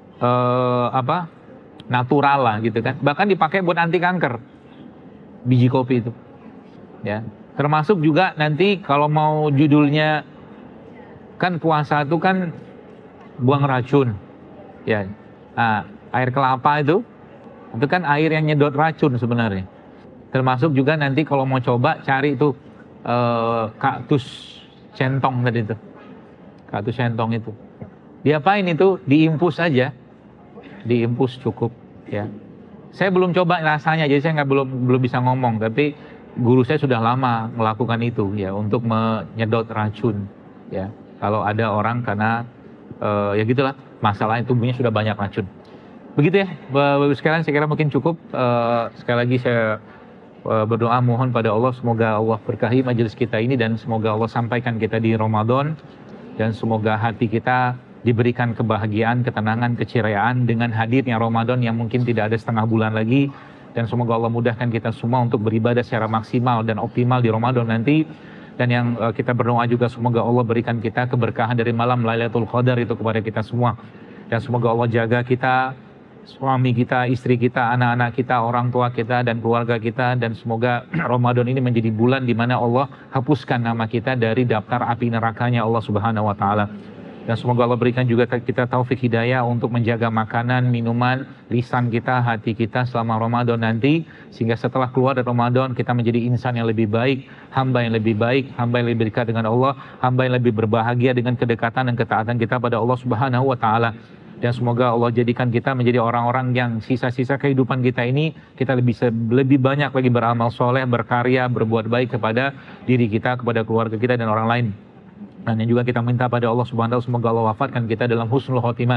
natural lah gitu kan. Bahkan dipakai buat anti kanker. Biji kopi itu. Ya. Termasuk juga nanti kalau mau judulnya kan puasa itu kan buang racun. Ya. Nah, air kelapa itu kan air yang nyedot racun sebenarnya. Termasuk juga nanti kalau mau coba cari itu kaktus centong tadi itu. Kaktus centong itu. Diapain itu? Diimpus aja. Diimpus cukup ya. Saya belum coba rasanya, jadi saya belum bisa ngomong, tapi guru saya sudah lama melakukan itu ya untuk menyedot racun ya. Kalau ada orang karena ya gitulah, masalahnya tubuhnya sudah banyak racun. Begitu ya, Bapak sekalian, saya kira mungkin cukup. Sekali lagi saya berdoa mohon pada Allah semoga Allah berkahi majelis kita ini dan semoga Allah sampaikan kita di Ramadan dan semoga hati kita diberikan kebahagiaan, ketenangan, keceriaan dengan hadirnya Ramadan yang mungkin tidak ada setengah bulan lagi, dan semoga Allah mudahkan kita semua untuk beribadah secara maksimal dan optimal di Ramadan nanti. Dan yang kita berdoa juga semoga Allah berikan kita keberkahan dari malam Lailatul Qadar itu kepada kita semua, dan semoga Allah jaga kita, suami kita, istri kita, anak-anak kita, orang tua kita dan keluarga kita, dan semoga Ramadan ini menjadi bulan di mana Allah hapuskan nama kita dari daftar api nerakanya Allah Subhanahu wa taala. Dan semoga Allah berikan juga kita taufik hidayah untuk menjaga makanan, minuman, lisan kita, hati kita selama Ramadan nanti. Sehingga setelah keluar dari Ramadan kita menjadi insan yang lebih baik, hamba yang lebih baik, hamba yang lebih dekat dengan Allah, hamba yang lebih berbahagia dengan kedekatan dan ketaatan kita pada Allah Subhanahu wa taala. Dan semoga Allah jadikan kita menjadi orang-orang yang sisa-sisa kehidupan kita ini kita lebih banyak lagi beramal soleh, berkarya, berbuat baik kepada diri kita, kepada keluarga kita dan orang lain. Dan yang juga kita minta pada Allah Subhanahu wa taala semoga Allah wafatkan kita dalam husnul khotimah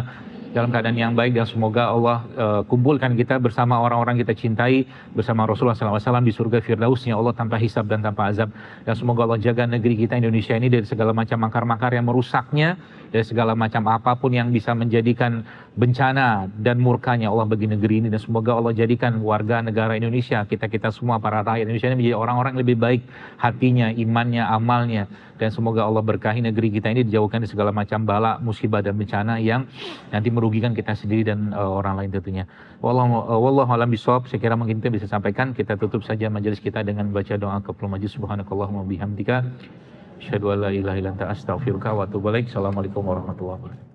dalam keadaan yang baik, dan semoga Allah kumpulkan kita bersama orang-orang kita cintai, bersama Rasulullah SAW di surga Firdausnya Allah tanpa hisab dan tanpa azab. Dan semoga Allah jaga negeri kita Indonesia ini dari segala macam makar-makar yang merusaknya, dari segala macam apapun yang bisa menjadikan bencana dan murkanya Allah bagi negeri ini. Dan semoga Allah jadikan warga negara Indonesia, kita-kita semua para rakyat Indonesia ini menjadi orang-orang yang lebih baik hatinya, imannya, amalnya. Dan semoga Allah berkahi negeri kita ini, dijauhkan dari segala macam bala, musibah dan bencana yang nanti merugikan kita sendiri dan orang lain tentunya. Wallahu a'lam bishawab. Saya kira mungkin kita bisa sampaikan. Kita tutup saja majelis kita dengan baca doa kafaratul majlis. Subhanakallahumma bihamdika asyhadu an la ilaha illa anta astaghfiruka wa atubu ilaik. Assalamualaikum warahmatullahi wabarakatuh.